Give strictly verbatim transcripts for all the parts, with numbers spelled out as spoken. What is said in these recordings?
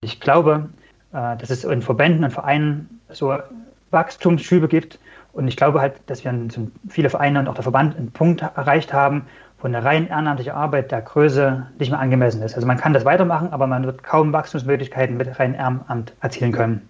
Ich glaube, äh, dass es in Verbänden und Vereinen so Wachstumsschübe gibt. Und ich glaube halt, dass wir so viele Vereine und auch der Verband einen Punkt erreicht haben, wo eine rein ehrenamtliche Arbeit der Größe nicht mehr angemessen ist. Also man kann das weitermachen, aber man wird kaum Wachstumsmöglichkeiten mit reinem Ehrenamt erzielen können.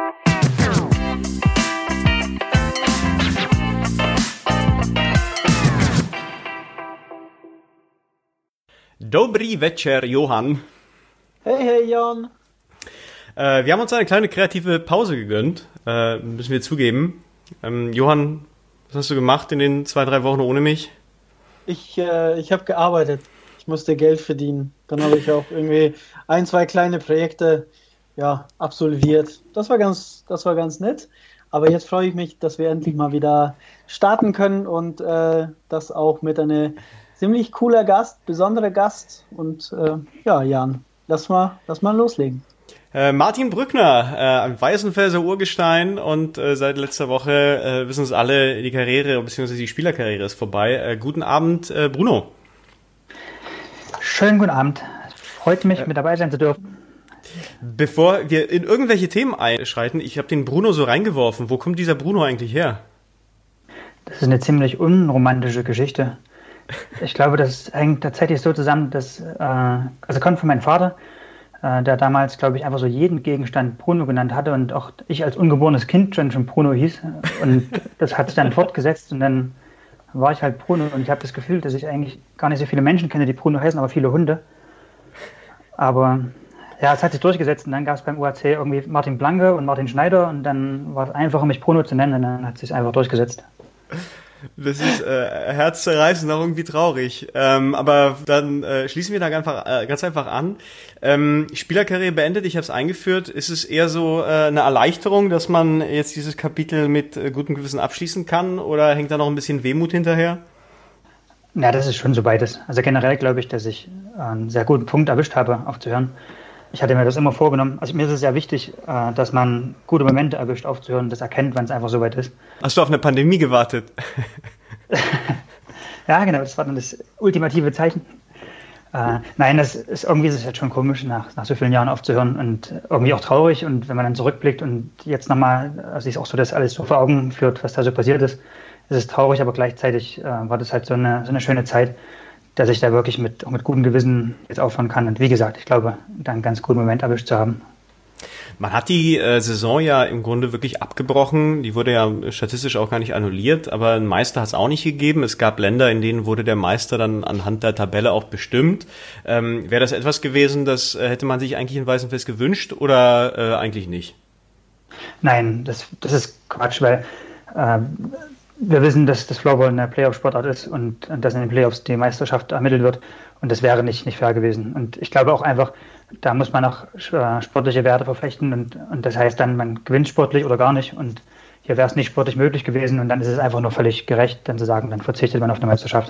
Dobry večer, Johann. Hey, hey, Jan. Äh, wir haben uns eine kleine kreative Pause gegönnt, äh, müssen wir zugeben. Ähm, Johann, was hast du gemacht in den zwei, drei Wochen ohne mich? Ich, äh, ich habe gearbeitet. Ich musste Geld verdienen. Dann habe ich auch irgendwie ein, zwei kleine Projekte ja, absolviert. Das war ganz, das war ganz nett. Aber jetzt freue ich mich, dass wir endlich mal wieder starten können und äh, das auch mit einem ziemlich cooler Gast, besonderer Gast. Und äh, ja, Jan, lass mal, lass mal loslegen. Äh, Martin Brückner, äh, ein Weißenfelser Urgestein und äh, seit letzter Woche äh, wissen es alle, die Karriere bzw. die Spielerkarriere ist vorbei. Äh, guten Abend, äh, Bruno. Schönen guten Abend. Freut mich, äh, mit dabei sein zu dürfen. Bevor wir in irgendwelche Themen einschreiten, ich habe den Bruno so reingeworfen. Wo kommt dieser Bruno eigentlich her? Das ist eine ziemlich unromantische Geschichte. Ich glaube, das hängt tatsächlich so zusammen, dass, äh, also kommt von meinem Vater, äh, der damals, glaube ich, einfach so jeden Gegenstand Bruno genannt hatte und auch ich als ungeborenes Kind schon schon Bruno hieß. Und das hat sich dann fortgesetzt und dann war ich halt Bruno und ich habe das Gefühl, dass ich eigentlich gar nicht so viele Menschen kenne, die Bruno heißen, aber viele Hunde. Aber ja, es hat sich durchgesetzt und dann gab es beim U H C irgendwie Martin Blanke und Martin Schneider und dann war es einfacher, mich Bruno zu nennen und dann hat es sich einfach durchgesetzt. Das ist äh, herzzerreißend, auch irgendwie traurig. Ähm, aber dann äh, schließen wir da ganz einfach, äh, ganz einfach an. Ähm, Spielerkarriere beendet, ich habe es eingeführt. Ist es eher so äh, eine Erleichterung, dass man jetzt dieses Kapitel mit äh, gutem Gewissen abschließen kann? Oder hängt da noch ein bisschen Wehmut hinterher? Ja, das ist schon so beides. Also generell glaube ich, dass ich einen sehr guten Punkt erwischt habe, aufzuhören. Ich hatte mir das immer vorgenommen. Also mir ist es sehr wichtig, dass man gute Momente erwischt, aufzuhören, das erkennt, wenn es einfach so weit ist. Hast du auf eine Pandemie gewartet? Ja, genau, das war dann das ultimative Zeichen. Äh, nein, das ist irgendwie ist es jetzt schon komisch, nach, nach so vielen Jahren aufzuhören und irgendwie auch traurig. Und wenn man dann zurückblickt und jetzt nochmal sich auch so das alles so vor Augen führt, was da so passiert ist, ist es traurig, aber gleichzeitig äh, war das halt so eine, so eine schöne Zeit, dass ich da wirklich mit, auch mit gutem Gewissen jetzt aufhören kann. Und wie gesagt, ich glaube, da einen ganz guten Moment erwischt zu haben. Man hat die äh, Saison ja im Grunde wirklich abgebrochen. Die wurde ja statistisch auch gar nicht annulliert, aber einen Meister hat es auch nicht gegeben. Es gab Länder, in denen wurde der Meister dann anhand der Tabelle auch bestimmt. Ähm, wäre das etwas gewesen, das äh, hätte man sich eigentlich in Weißenfels gewünscht oder äh, eigentlich nicht? Nein, das, das ist Quatsch, weil äh, wir wissen, dass das Floorball eine Playoff-Sportart ist und, und dass in den Playoffs die Meisterschaft ermittelt wird. Und das wäre nicht, nicht fair gewesen. Und ich glaube auch einfach, da muss man auch äh, sportliche Werte verflechten. Und, und das heißt dann, man gewinnt sportlich oder gar nicht. Und hier wäre es nicht sportlich möglich gewesen. Und dann ist es einfach nur völlig gerecht, dann zu sagen, dann verzichtet man auf eine Meisterschaft.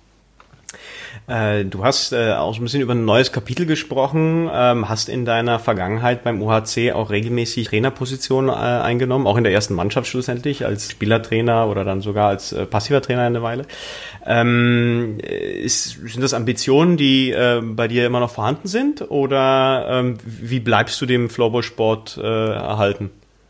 Äh, du hast äh, auch so ein bisschen über ein neues Kapitel gesprochen, ähm, hast in deiner Vergangenheit beim U H C auch regelmäßig Trainerpositionen äh, eingenommen, auch in der ersten Mannschaft schlussendlich, als Spielertrainer oder dann sogar als äh, passiver Trainer eine Weile. Ähm, ist, sind das Ambitionen, die äh, bei dir immer noch vorhanden sind oder ähm, wie bleibst du dem Floorball-Sport äh, erhalten?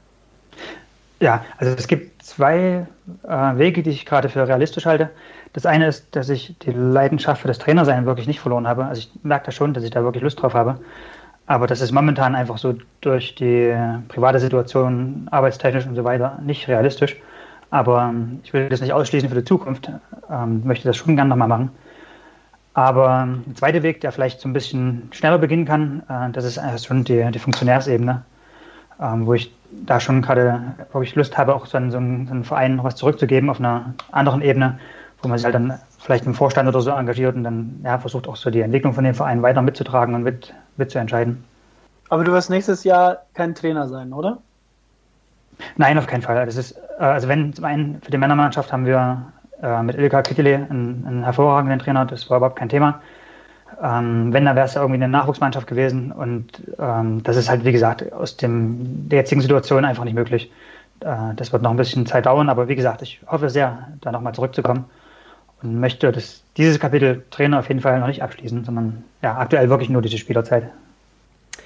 Ja, also es gibt zwei äh, Wege, die ich gerade für realistisch halte. Das eine ist, dass ich die Leidenschaft für das Trainersein wirklich nicht verloren habe. Also ich merke da schon, dass ich da wirklich Lust drauf habe. Aber das ist momentan einfach so durch die private Situation, arbeitstechnisch und so weiter nicht realistisch. Aber ähm, ich will das nicht ausschließen für die Zukunft. Ähm, möchte das schon gerne nochmal machen. Aber ähm, der zweite Weg, der vielleicht so ein bisschen schneller beginnen kann, äh, das ist äh, schon die, die Funktionärsebene, ähm, wo ich da schon gerade wirklich Lust habe, auch so einen, so einen Verein noch was zurückzugeben auf einer anderen Ebene, wo man sich halt dann vielleicht im Vorstand oder so engagiert und dann ja, versucht auch so die Entwicklung von dem Verein weiter mitzutragen und mit, mitzuentscheiden. Aber du wirst nächstes Jahr kein Trainer sein, oder? Nein, auf keinen Fall. Das ist, also wenn zum einen für die Männermannschaft haben wir äh, mit Ilka Kittilä einen, einen hervorragenden Trainer, das war überhaupt kein Thema. Ähm, wenn, dann wäre es ja irgendwie eine Nachwuchsmannschaft gewesen und ähm, das ist halt, wie gesagt, aus dem, der jetzigen Situation einfach nicht möglich. Äh, das wird noch ein bisschen Zeit dauern, aber wie gesagt, ich hoffe sehr, da nochmal zurückzukommen. Und möchte das, dieses Kapitel Trainer auf jeden Fall noch nicht abschließen, sondern ja, aktuell wirklich nur diese Spielerzeit.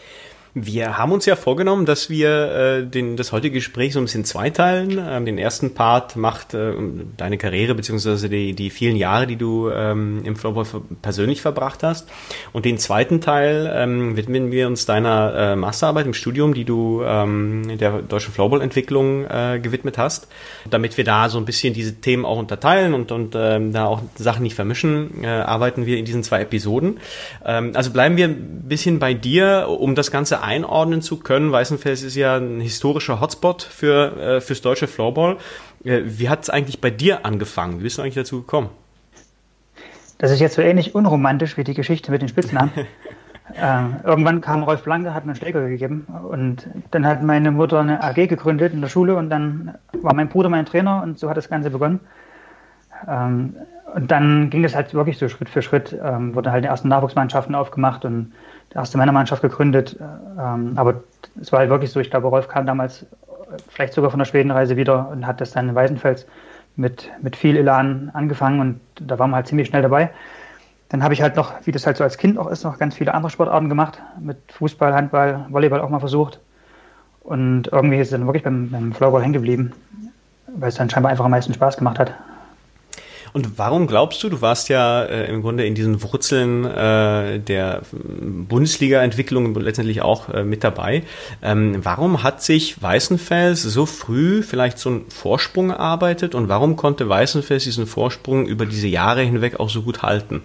Wir haben uns ja vorgenommen, dass wir äh, den, das heutige Gespräch so ein bisschen zweiteilen. Ähm, den ersten Part macht äh, deine Karriere beziehungsweise die, die vielen Jahre, die du ähm, im Floorball persönlich verbracht hast. Und den zweiten Teil ähm, widmen wir uns deiner äh, Masterarbeit im Studium, die du ähm, der deutschen Floorball-Entwicklung äh, gewidmet hast. Damit wir da so ein bisschen diese Themen auch unterteilen und, und ähm, da auch Sachen nicht vermischen, äh, arbeiten wir in diesen zwei Episoden. Ähm, also bleiben wir ein bisschen bei dir, um das Ganze einordnen zu können. Weißenfels ist ja ein historischer Hotspot für äh, fürs deutsche Floorball. Äh, wie hat es eigentlich bei dir angefangen? Wie bist du eigentlich dazu gekommen? Das ist jetzt so ähnlich unromantisch wie die Geschichte mit den Spitznamen. äh, irgendwann kam Rolf Blanke, hat mir einen Schläger gegeben und dann hat meine Mutter eine A G gegründet in der Schule und dann war mein Bruder mein Trainer und so hat das Ganze begonnen. Ähm, und dann ging das halt wirklich so Schritt für Schritt, ähm, wurden halt die ersten Nachwuchsmannschaften aufgemacht und die erste Männermannschaft gegründet, ähm, aber es war halt wirklich so, ich glaube, Rolf kam damals vielleicht sogar von der Schwedenreise wieder und hat das dann in Weißenfels mit, mit viel Elan angefangen und da waren wir halt ziemlich schnell dabei. Dann habe ich halt noch, wie das halt so als Kind auch ist, noch ganz viele andere Sportarten gemacht, mit Fußball, Handball, Volleyball auch mal versucht und irgendwie ist es dann wirklich beim, beim Floorball hängen geblieben, weil es dann scheinbar einfach am meisten Spaß gemacht hat. Und warum glaubst du, du warst ja äh, im Grunde in diesen Wurzeln äh, der Bundesliga-Entwicklung letztendlich auch äh, mit dabei. Ähm, warum hat sich Weißenfels so früh vielleicht so einen Vorsprung erarbeitet und warum konnte Weißenfels diesen Vorsprung über diese Jahre hinweg auch so gut halten?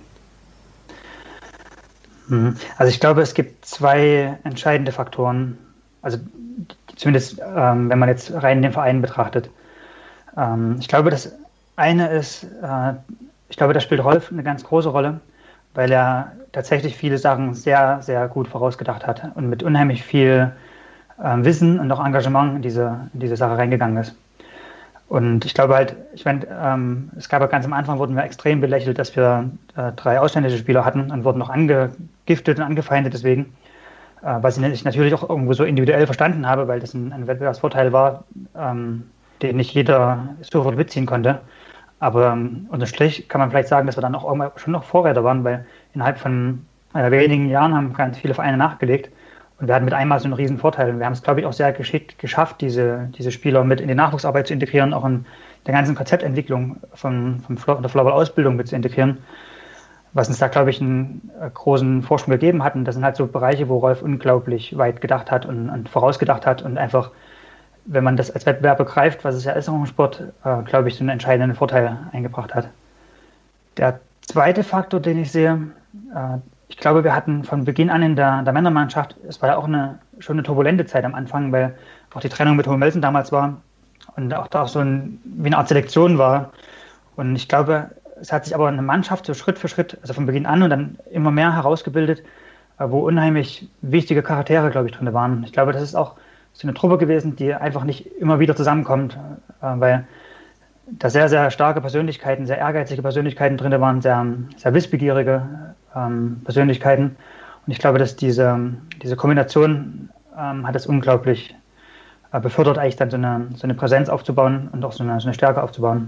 Also ich glaube, es gibt zwei entscheidende Faktoren, also zumindest ähm, wenn man jetzt rein den Verein betrachtet. Ähm, ich glaube, das Eine ist, äh, ich glaube, da spielt Rolf eine ganz große Rolle, weil er tatsächlich viele Sachen sehr, sehr gut vorausgedacht hat und mit unheimlich viel äh, Wissen und auch Engagement in diese, in diese Sache reingegangen ist. Und ich glaube halt, ich meine, ähm, es gab ja ganz am Anfang, wurden wir extrem belächelt, dass wir äh, drei ausländische Spieler hatten und wurden noch angegiftet und angefeindet deswegen, äh, was ich natürlich auch irgendwo so individuell verstanden habe, weil das ein, ein Wettbewerbsvorteil war, ähm, den nicht jeder sofort mitziehen konnte. Aber ähm, unterm Strich kann man vielleicht sagen, dass wir dann auch irgendwann schon noch Vorreiter waren, weil innerhalb von äh, wenigen Jahren haben ganz viele Vereine nachgelegt und wir hatten mit einmal so einen riesen Vorteil. Und wir haben es, glaube ich, auch sehr geschickt geschafft, diese, diese Spieler mit in die Nachwuchsarbeit zu integrieren, auch in der ganzen Konzeptentwicklung von, von Flo- der Floorball-Ausbildung mit zu integrieren, was uns da, glaube ich, einen äh, großen Vorsprung gegeben hat. Und das sind halt so Bereiche, wo Rolf unglaublich weit gedacht hat und, und vorausgedacht hat und einfach, wenn man das als Wettbewerb begreift, was es ja ist im Sport, äh, glaube ich, so einen entscheidenden Vorteil eingebracht hat. Der zweite Faktor, den ich sehe, äh, ich glaube, wir hatten von Beginn an in der, der Männermannschaft, es war ja auch eine, schon eine turbulente Zeit am Anfang, weil auch die Trennung mit Hohenmelsen damals war und auch da so ein, wie eine Art Selektion war. Und ich glaube, es hat sich aber eine Mannschaft so Schritt für Schritt, also von Beginn an und dann immer mehr herausgebildet, äh, wo unheimlich wichtige Charaktere, glaube ich, drin waren. Ich glaube, das ist auch so eine Truppe gewesen, die einfach nicht immer wieder zusammenkommt, äh, weil da sehr, sehr starke Persönlichkeiten, sehr ehrgeizige Persönlichkeiten drin waren, sehr, sehr wissbegierige ähm, Persönlichkeiten. Und ich glaube, dass diese, diese Kombination ähm, hat es unglaublich äh, befördert, eigentlich dann so eine, so eine Präsenz aufzubauen und auch so eine, so eine Stärke aufzubauen.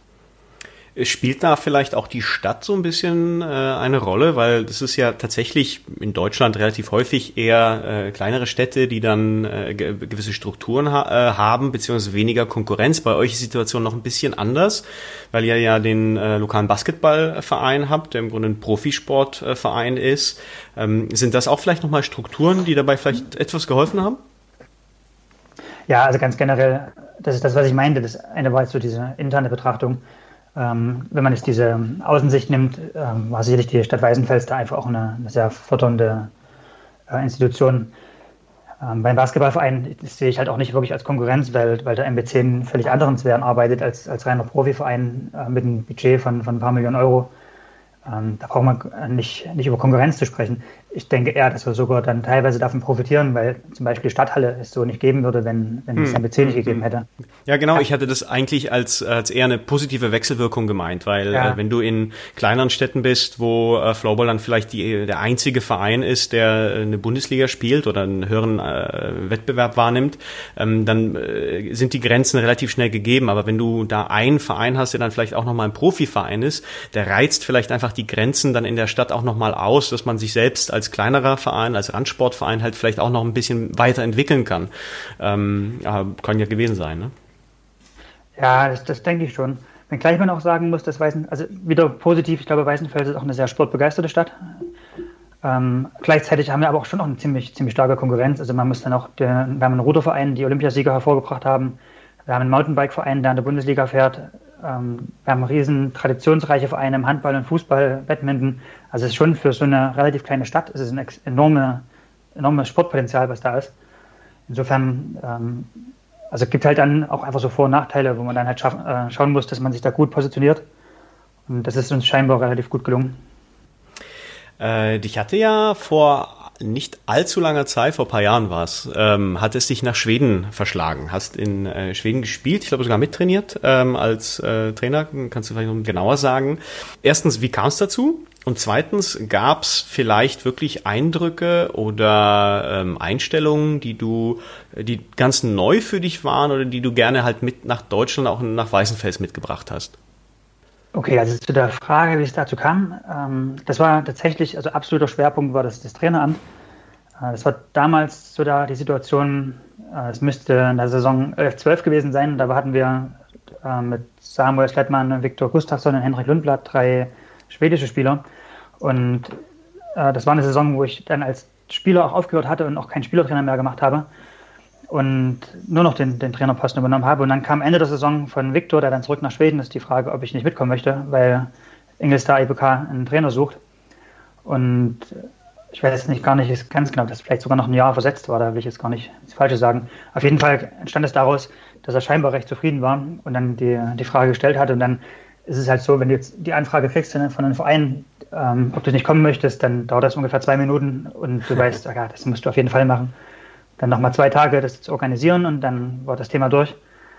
Spielt da vielleicht auch die Stadt so ein bisschen äh, eine Rolle? Weil das ist ja tatsächlich in Deutschland relativ häufig eher äh, kleinere Städte, die dann äh, ge- gewisse Strukturen ha- äh, haben, beziehungsweise weniger Konkurrenz. Bei euch ist die Situation noch ein bisschen anders, weil ihr ja den äh, lokalen Basketballverein habt, der im Grunde ein Profisportverein äh, ist. Ähm, sind das auch vielleicht nochmal Strukturen, die dabei vielleicht etwas geholfen haben? Ja, also ganz generell, das ist das, was ich meinte. Das eine war jetzt so diese interne Betrachtung. Ähm, wenn man jetzt diese Außensicht nimmt, ähm, war sicherlich die Stadt Weißenfels da einfach auch eine, eine sehr fördernde äh, Institution. Ähm, beim Basketballverein das sehe ich halt auch nicht wirklich als Konkurrenz, weil, weil der M B C in völlig anderen Sphären arbeitet als, als reiner Profiverein äh, mit einem Budget von, von ein paar Millionen Euro. Ähm, da braucht man nicht, nicht über Konkurrenz zu sprechen. Ich denke eher, dass wir sogar dann teilweise davon profitieren, weil zum Beispiel die Stadthalle es so nicht geben würde, wenn, wenn hm. es M B C nicht gegeben hätte. Ja, genau. Ich hatte das eigentlich als, als eher eine positive Wechselwirkung gemeint, weil ja. äh, wenn du in kleineren Städten bist, wo äh, Floorball dann vielleicht die, der einzige Verein ist, der eine Bundesliga spielt oder einen höheren äh, Wettbewerb wahrnimmt, ähm, dann äh, sind die Grenzen relativ schnell gegeben. Aber wenn du da einen Verein hast, der dann vielleicht auch nochmal ein Profiverein ist, der reizt vielleicht einfach die Grenzen dann in der Stadt auch nochmal aus, dass man sich selbst als als kleinerer Verein, als Randsportverein halt vielleicht auch noch ein bisschen weiterentwickeln kann. Ähm, ja, kann ja gewesen sein, ne? Ja, das, das denke ich schon. Wenngleich man auch sagen muss, dass Weißen, also wieder positiv, ich glaube, Weißenfels ist auch eine sehr sportbegeisterte Stadt. Ähm, gleichzeitig haben wir aber auch schon noch eine ziemlich, ziemlich starke Konkurrenz. Also man muss dann auch, der, wir haben einen Ruderverein, die Olympiasieger hervorgebracht haben. Wir haben einen Mountainbike-Verein, der in der Bundesliga fährt. Ähm, wir haben riesen traditionsreiche Vereine im Handball und Fußball, Badminton. Also es ist schon für so eine relativ kleine Stadt, es ist ein enorme, enormes Sportpotenzial, was da ist. Insofern, ähm, also es gibt halt dann auch einfach so Vor- und Nachteile, wo man dann halt schaff, äh, schauen muss, dass man sich da gut positioniert. Und das ist uns scheinbar relativ gut gelungen. Äh, dich hatte ja vor nicht allzu langer Zeit, vor ein paar Jahren war es, ähm, hat es dich nach Schweden verschlagen. Hast in äh, Schweden gespielt, ich glaube sogar mittrainiert ähm, als äh, Trainer. Kannst du vielleicht noch genauer sagen? Erstens, wie kam es dazu? Und zweitens, gab es vielleicht wirklich Eindrücke oder ähm, Einstellungen, die du, die ganz neu für dich waren oder die du gerne halt mit nach Deutschland, auch nach Weißenfels mitgebracht hast? Okay, also zu der Frage, wie es dazu kam, ähm, das war tatsächlich, also absoluter Schwerpunkt war das, das Traineramt. Äh, das war damals so da die Situation, äh, es müsste in der Saison elf zwölf gewesen sein, da hatten wir äh, mit Samuel Slettmann, Viktor Gustafsson und Henrik Lundblad drei schwedische Spieler. Und äh, das war eine Saison, wo ich dann als Spieler auch aufgehört hatte und auch keinen Spielertrainer mehr gemacht habe. Und nur noch den, den Trainerposten übernommen habe. Und dann kam Ende der Saison von Viktor, der dann zurück nach Schweden ist, die Frage, ob ich nicht mitkommen möchte, weil Ingelstar E B K einen Trainer sucht. Und ich weiß jetzt nicht gar nicht ganz genau, dass vielleicht sogar noch ein Jahr versetzt war, da will ich jetzt gar nicht das Falsche sagen. Auf jeden Fall entstand es daraus, dass er scheinbar recht zufrieden war und dann die, die Frage gestellt hat. Und dann ist es halt so, wenn du jetzt die Anfrage kriegst von einem Verein, ähm, ob du nicht kommen möchtest, dann dauert das ungefähr zwei Minuten und du weißt, ja, das musst du auf jeden Fall machen. Dann nochmal zwei Tage das zu organisieren und dann war das Thema durch.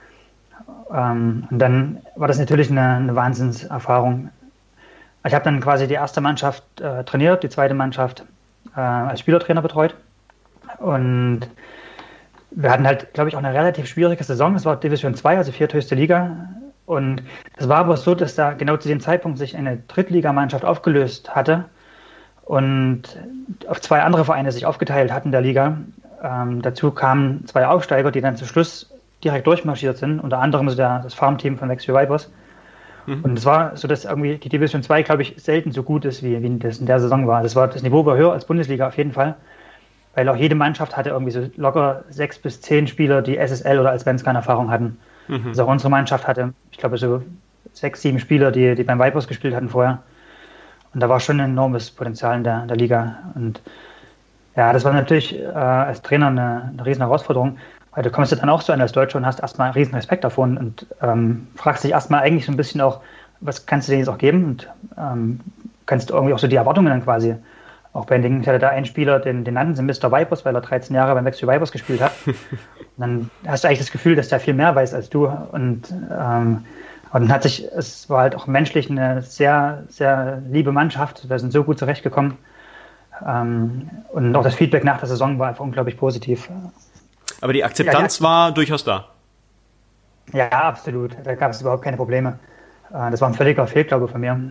Ähm, und dann war das natürlich eine, eine Wahnsinnserfahrung. Ich habe dann quasi die erste Mannschaft äh, trainiert, die zweite Mannschaft äh, als Spielertrainer betreut. Und wir hatten halt, glaube ich, auch eine relativ schwierige Saison. Es war Division zwei, also vierthöchste Liga. Und es war aber so, dass da genau zu dem Zeitpunkt sich eine Drittligamannschaft aufgelöst hatte und auf zwei andere Vereine sich aufgeteilt hatten der Liga. Ähm, dazu kamen zwei Aufsteiger, die dann zum Schluss direkt durchmarschiert sind, unter anderem so der, das Farmteam von Växjö Vipers. Mhm. Und es war so, dass irgendwie die Division zwei, glaube ich, selten so gut ist, wie, wie das in der Saison war. Das war das Niveau war höher als Bundesliga auf jeden Fall, weil auch jede Mannschaft hatte irgendwie so locker sechs bis zehn Spieler, die S S L oder Allsvenskan-Erfahrung hatten. Mhm. Also auch unsere Mannschaft hatte, ich glaube, so sechs, sieben Spieler, die, die beim Vipers gespielt hatten vorher. Und da war schon ein enormes Potenzial in der, in der Liga. Und ja, das war natürlich äh, als Trainer eine, eine riesen Herausforderung, weil du kommst ja dann auch so an als Deutscher und hast erstmal einen riesen Respekt davon und ähm, fragst dich erstmal eigentlich so ein bisschen auch, was kannst du denen jetzt auch geben und ähm, kannst du irgendwie auch so die Erwartungen dann quasi auch bändigen. Ich hatte da einen Spieler, den, den nannten sie Mister Vipers, weil er dreizehn Jahre beim Växjö Vipers gespielt hat. Und dann hast du eigentlich das Gefühl, dass der viel mehr weiß als du und ähm, und dann hat sich, es war halt auch menschlich eine sehr, sehr liebe Mannschaft, wir sind so gut zurechtgekommen. Um, und auch das Feedback nach der Saison war einfach unglaublich positiv. Aber die Akzeptanz ja, ja. war durchaus da? Ja, absolut. Da gab es überhaupt keine Probleme. Das war ein völliger Fehlglaube von mir.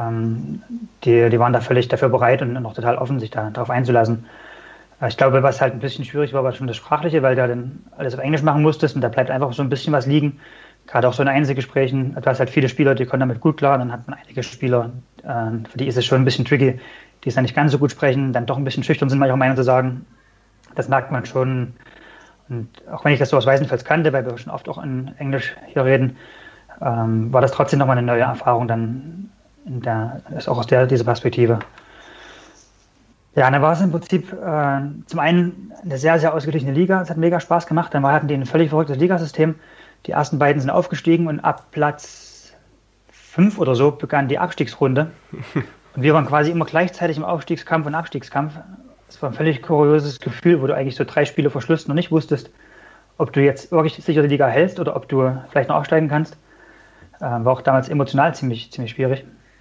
Die, die waren da völlig dafür bereit und noch total offen, sich da darauf einzulassen. Ich glaube, was halt ein bisschen schwierig war, war schon das Sprachliche, weil du dann alles auf Englisch machen musstest und da bleibt einfach so ein bisschen was liegen. Gerade auch so in Einzelgesprächen. Du hast halt viele Spieler, die konnten damit gut klar. Dann hat man einige Spieler, für die ist es schon ein bisschen tricky, die es dann nicht ganz so gut sprechen, dann doch ein bisschen schüchtern sind, manchmal Meinung zu sagen. Das merkt man schon. Und auch wenn ich das so aus Weißenfels kannte, weil wir schon oft auch in Englisch hier reden, ähm, war das trotzdem nochmal eine neue Erfahrung dann in der, ist auch aus der, dieser Perspektive. Ja, dann war es im Prinzip äh, zum einen eine sehr, sehr ausgeglichene Liga. Es hat mega Spaß gemacht. Dann hatten die ein völlig verrücktes Ligasystem. Die ersten beiden sind aufgestiegen und ab Platz fünf oder so begann die Abstiegsrunde. Und wir waren quasi immer gleichzeitig im Aufstiegskampf und Abstiegskampf. Es war ein völlig kurioses Gefühl, wo du eigentlich so drei Spiele vor Schluss noch nicht wusstest, ob du jetzt wirklich sicher die Liga hältst oder ob du vielleicht noch aufsteigen kannst. Äh, war auch damals emotional ziemlich, ziemlich schwierig.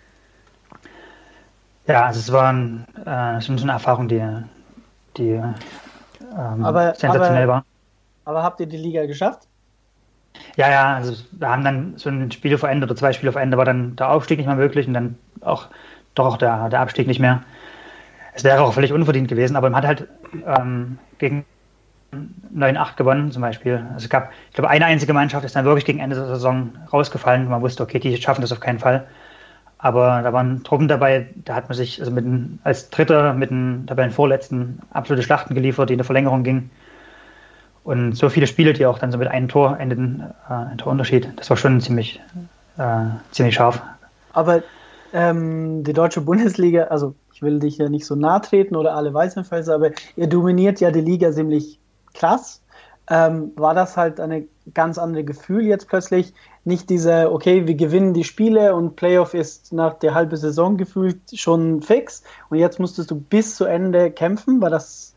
Ja, also es war ein, äh, schon so eine Erfahrung, die, die ähm, aber, sensationell aber, war. Aber habt ihr die Liga geschafft? Ja, ja, also wir haben dann so ein Spiel vor Ende oder zwei Spiele vor Ende war dann der Aufstieg nicht mehr möglich und dann auch doch auch der, der Abstieg nicht mehr. es wäre auch völlig unverdient gewesen, aber man hat halt ähm, gegen neun acht gewonnen zum Beispiel. Also es gab, ich glaube, eine einzige Mannschaft ist dann wirklich gegen Ende der Saison rausgefallen. Man wusste, okay, die schaffen das auf keinen Fall. Aber da waren Truppen dabei, da hat man sich also mit ein, als Dritter mit dem Tabellenvorletzten absolute Schlachten geliefert, die in der Verlängerung gingen. Und so viele Spiele, die auch dann so mit einem Tor endeten, äh, ein Torunterschied. Das war schon ziemlich, äh, ziemlich scharf. Aber ähm, die deutsche Bundesliga, also ich will dich ja nicht so nahe treten oder alle Weißenfels, aber ihr dominiert ja die Liga ziemlich krass. Ähm, war das halt eine ganz andere Gefühl jetzt plötzlich? Nicht diese, okay, wir gewinnen die Spiele und Playoff ist nach der halben Saison gefühlt schon fix und jetzt musstest du bis zu Ende kämpfen? War das,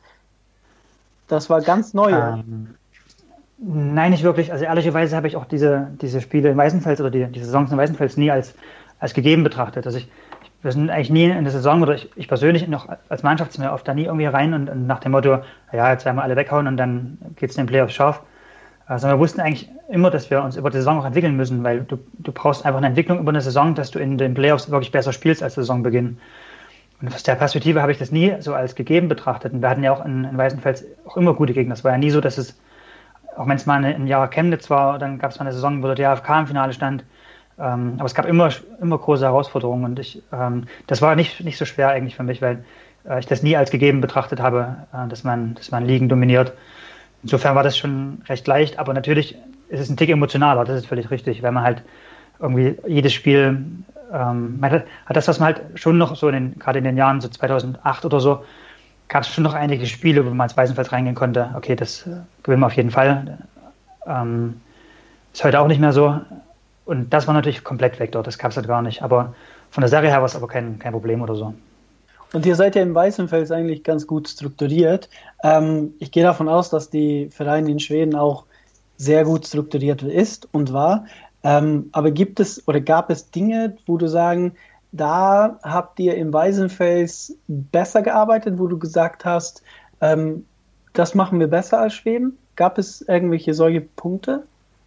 das war ganz neu? Ähm, nein, nicht wirklich. Also ehrlicherweise habe ich auch diese, diese Spiele in Weißenfels oder die, die Saisons in Weißenfels nie als, als gegeben betrachtet. Also ich, wir sind eigentlich nie in der Saison, oder ich, ich persönlich noch als Mannschaft sind wir oft da nie irgendwie rein und, und nach dem Motto, ja, jetzt werden wir alle weghauen und dann geht es in den Playoffs scharf. Also wir wussten eigentlich immer, dass wir uns über die Saison auch entwickeln müssen, weil du, du brauchst einfach eine Entwicklung über eine Saison, dass du in den Playoffs wirklich besser spielst als Saisonbeginn. Und aus der Perspektive habe ich das nie so als gegeben betrachtet. Und wir hatten ja auch in, in Weißenfels auch immer gute Gegner. Es war ja nie so, dass es, auch wenn es mal ein Jahr Chemnitz war, dann gab es mal eine Saison, wo der D H F K im Finale stand. Ähm, aber es gab immer, immer große Herausforderungen und ich, ähm, das war nicht, nicht so schwer eigentlich für mich, weil äh, ich das nie als gegeben betrachtet habe, äh, dass man, dass man Ligen dominiert. Insofern war das schon recht leicht, aber natürlich ist es ein Tick emotionaler, das ist völlig richtig, weil man halt irgendwie jedes Spiel, ähm, man hat, hat das, was man halt schon noch so in den, gerade in den Jahren so zweitausendacht oder so, gab es schon noch einige Spiele, wo man als Weißenfels reingehen konnte, okay, das äh, gewinnen wir auf jeden Fall. Ähm, ist heute auch nicht mehr so. Und das war natürlich komplett weg dort, das gab es halt gar nicht. Aber von der Serie her war es aber kein, kein Problem oder so. Und ihr seid ja im Weißenfels eigentlich ganz gut strukturiert. Ähm, ich gehe davon aus, dass die Vereine in Schweden auch sehr gut strukturiert ist und war. Ähm, aber gibt es oder gab es Dinge, wo du sagen, da habt ihr im Weißenfels besser gearbeitet, wo du gesagt hast, ähm, das machen wir besser als Schweden? Gab es irgendwelche solche Punkte?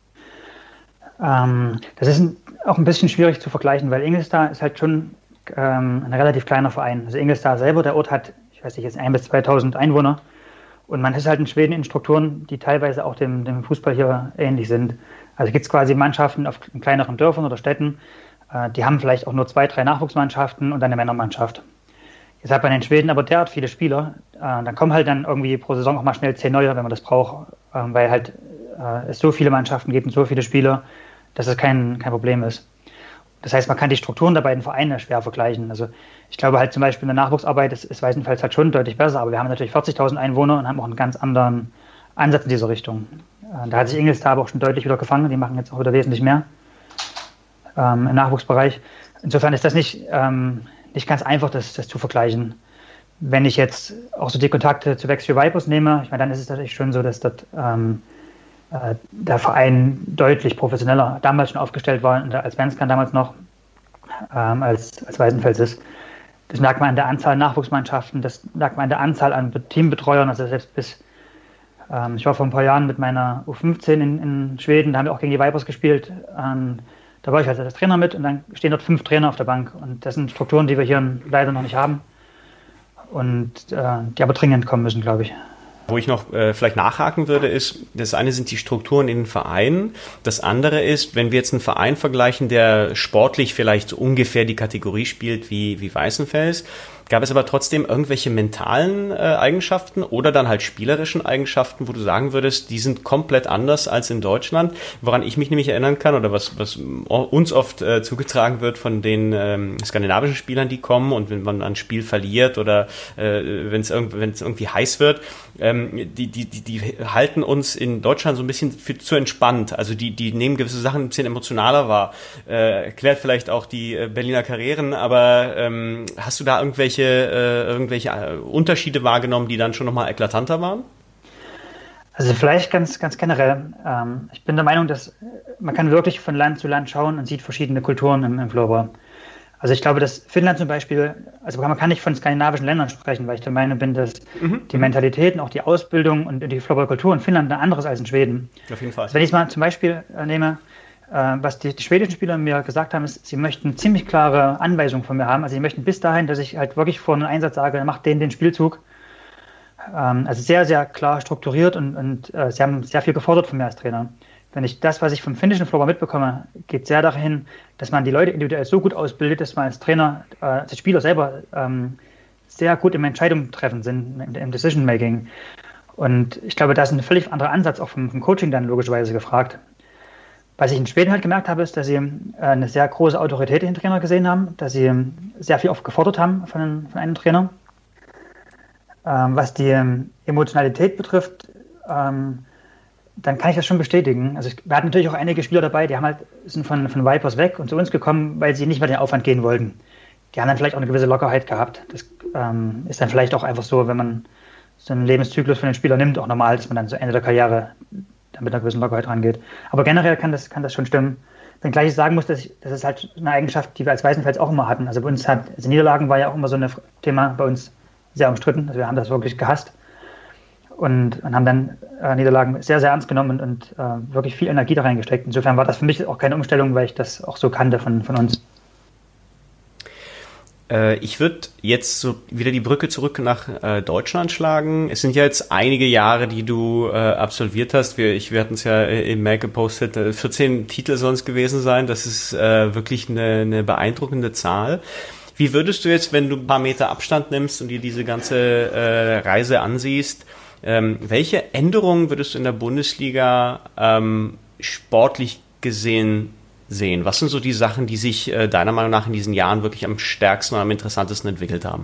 Ähm, das ist ein, auch ein bisschen schwierig zu vergleichen, weil Ingelstad ist halt schon ähm, ein relativ kleiner Verein. Also Ingelstad selber, der Ort hat, ich weiß nicht, jetzt ein bis zweitausend Einwohner. Und man ist halt in Schweden in Strukturen, die teilweise auch dem, dem Fußball hier ähnlich sind. Also gibt es quasi Mannschaften auf kleineren Dörfern oder Städten, äh, die haben vielleicht auch nur zwei, drei Nachwuchsmannschaften und eine Männermannschaft. Jetzt hat man in Schweden aber derart viele Spieler, äh, dann kommen halt dann irgendwie pro Saison auch mal schnell zehn neue, wenn man das braucht, äh, weil halt äh, es so viele Mannschaften gibt und so viele Spieler, dass es kein, kein Problem ist. Das heißt, man kann die Strukturen der beiden Vereine schwer vergleichen. Also ich glaube halt zum Beispiel in der Nachwuchsarbeit ist, ist Weißenfels halt schon deutlich besser, aber wir haben natürlich vierzigtausend Einwohner und haben auch einen ganz anderen Ansatz in dieser Richtung. Äh, da hat sich Ingelstad aber auch schon deutlich wieder gefangen, die machen jetzt auch wieder wesentlich mehr ähm, im Nachwuchsbereich. Insofern ist das nicht, ähm, nicht ganz einfach, das, das zu vergleichen. Wenn ich jetzt auch so die Kontakte zu Växjö Vipers nehme, ich meine, dann ist es natürlich schon so, dass dort ähm, der Verein deutlich professioneller damals schon aufgestellt war, als Svenskan damals noch, ähm, als, als Weißenfels ist. Das merkt man an der Anzahl Nachwuchsmannschaften, das merkt man an der Anzahl an Teambetreuern, also selbst bis, ähm, ich war vor ein paar Jahren mit meiner U fünfzehn in, in Schweden, da haben wir auch gegen die Vipers gespielt, ähm, da war ich als Trainer mit und dann stehen dort fünf Trainer auf der Bank und das sind Strukturen, die wir hier leider noch nicht haben und äh, die aber dringend kommen müssen, glaube ich. Wo ich noch äh, vielleicht nachhaken würde, ist, das eine sind die Strukturen in den Vereinen, das andere ist, wenn wir jetzt einen Verein vergleichen, der sportlich vielleicht so ungefähr die Kategorie spielt wie, wie Weißenfels, gab es aber trotzdem irgendwelche mentalen äh, Eigenschaften oder dann halt spielerischen Eigenschaften, wo du sagen würdest, die sind komplett anders als in Deutschland, woran ich mich nämlich erinnern kann oder was, was uns oft äh, zugetragen wird von den ähm, skandinavischen Spielern, die kommen und wenn man ein Spiel verliert oder äh, wenn es irg- wenn es irgendwie heiß wird, ähm, die, die, die, die halten uns in Deutschland so ein bisschen für, zu entspannt, also die, die nehmen gewisse Sachen ein bisschen emotionaler wahr, äh, erklärt vielleicht auch die äh, Berliner Karrieren, aber ähm, hast du da irgendwelche Äh, irgendwelche äh, Unterschiede wahrgenommen, die dann schon nochmal eklatanter waren? Also vielleicht ganz, ganz generell. Ähm, ich bin der Meinung, dass man kann wirklich von Land zu Land schauen und sieht verschiedene Kulturen im, im Floorball. Also ich glaube, dass Finnland zum Beispiel, also man kann nicht von skandinavischen Ländern sprechen, weil ich der Meinung bin, dass mhm. die Mentalitäten, auch die Ausbildung und die Floorball-Kultur in Finnland eine andere ist als in Schweden. Auf jeden Fall. Also wenn ich es mal zum Beispiel nehme, Äh, was die, die schwedischen Spieler mir gesagt haben, ist, sie möchten ziemlich klare Anweisungen von mir haben. Also sie möchten bis dahin, dass ich halt wirklich vor einem Einsatz sage, mach den den Spielzug. Ähm, also sehr, sehr klar strukturiert und, und äh, sie haben sehr viel gefordert von mir als Trainer. Wenn ich das, was ich vom finnischen Floorball mitbekomme, geht sehr dahin, dass man die Leute individuell so gut ausbildet, dass man als Trainer, äh, als Spieler selber ähm, sehr gut im Entscheidungen treffen sind, im Decision-Making. Und ich glaube, da ist ein völlig anderer Ansatz auch vom, vom Coaching dann logischerweise gefragt. Was ich in Schweden halt gemerkt habe, ist, dass sie äh, eine sehr große Autorität in den Trainer gesehen haben, dass sie sehr viel oft gefordert haben von, von einem Trainer. Ähm, was die ähm, Emotionalität betrifft, ähm, dann kann ich das schon bestätigen. Also ich, wir hatten natürlich auch einige Spieler dabei, die haben halt, sind von, von Vipers weg und zu uns gekommen, weil sie nicht mehr den Aufwand gehen wollten. Die haben dann vielleicht auch eine gewisse Lockerheit gehabt. Das ähm, ist dann vielleicht auch einfach so, wenn man so einen Lebenszyklus von den Spielern nimmt, auch normal, dass man dann so Ende der Karriere dann mit einer gewissen Lockerheit rangeht. Aber generell kann das, kann das schon stimmen. Wenngleich ich sagen muss, dass ich, das ist halt eine Eigenschaft, die wir als Weißenfels auch immer hatten. Also bei uns hat, also Niederlagen war ja auch immer so ein Thema bei uns sehr umstritten. Also wir haben das wirklich gehasst. Und, und haben dann äh, Niederlagen sehr, sehr ernst genommen und, und äh, wirklich viel Energie da reingesteckt. Insofern war das für mich auch keine Umstellung, weil ich das auch so kannte von, von uns. Äh, ich würde jetzt so wieder die Brücke zurück nach äh, Deutschland schlagen. Es sind ja jetzt einige Jahre, die du äh, absolviert hast. Wir, ich, wir hatten es ja im Mail gepostet, äh, vierzehn Titel sollen es gewesen sein. Das ist äh, wirklich eine, eine beeindruckende Zahl. Wie würdest du jetzt, wenn du ein paar Meter Abstand nimmst und dir diese ganze äh, Reise ansiehst, Ähm, welche Änderungen würdest du in der Bundesliga ähm, sportlich gesehen sehen? Was sind so die Sachen, die sich äh, deiner Meinung nach in diesen Jahren wirklich am stärksten und am interessantesten entwickelt haben?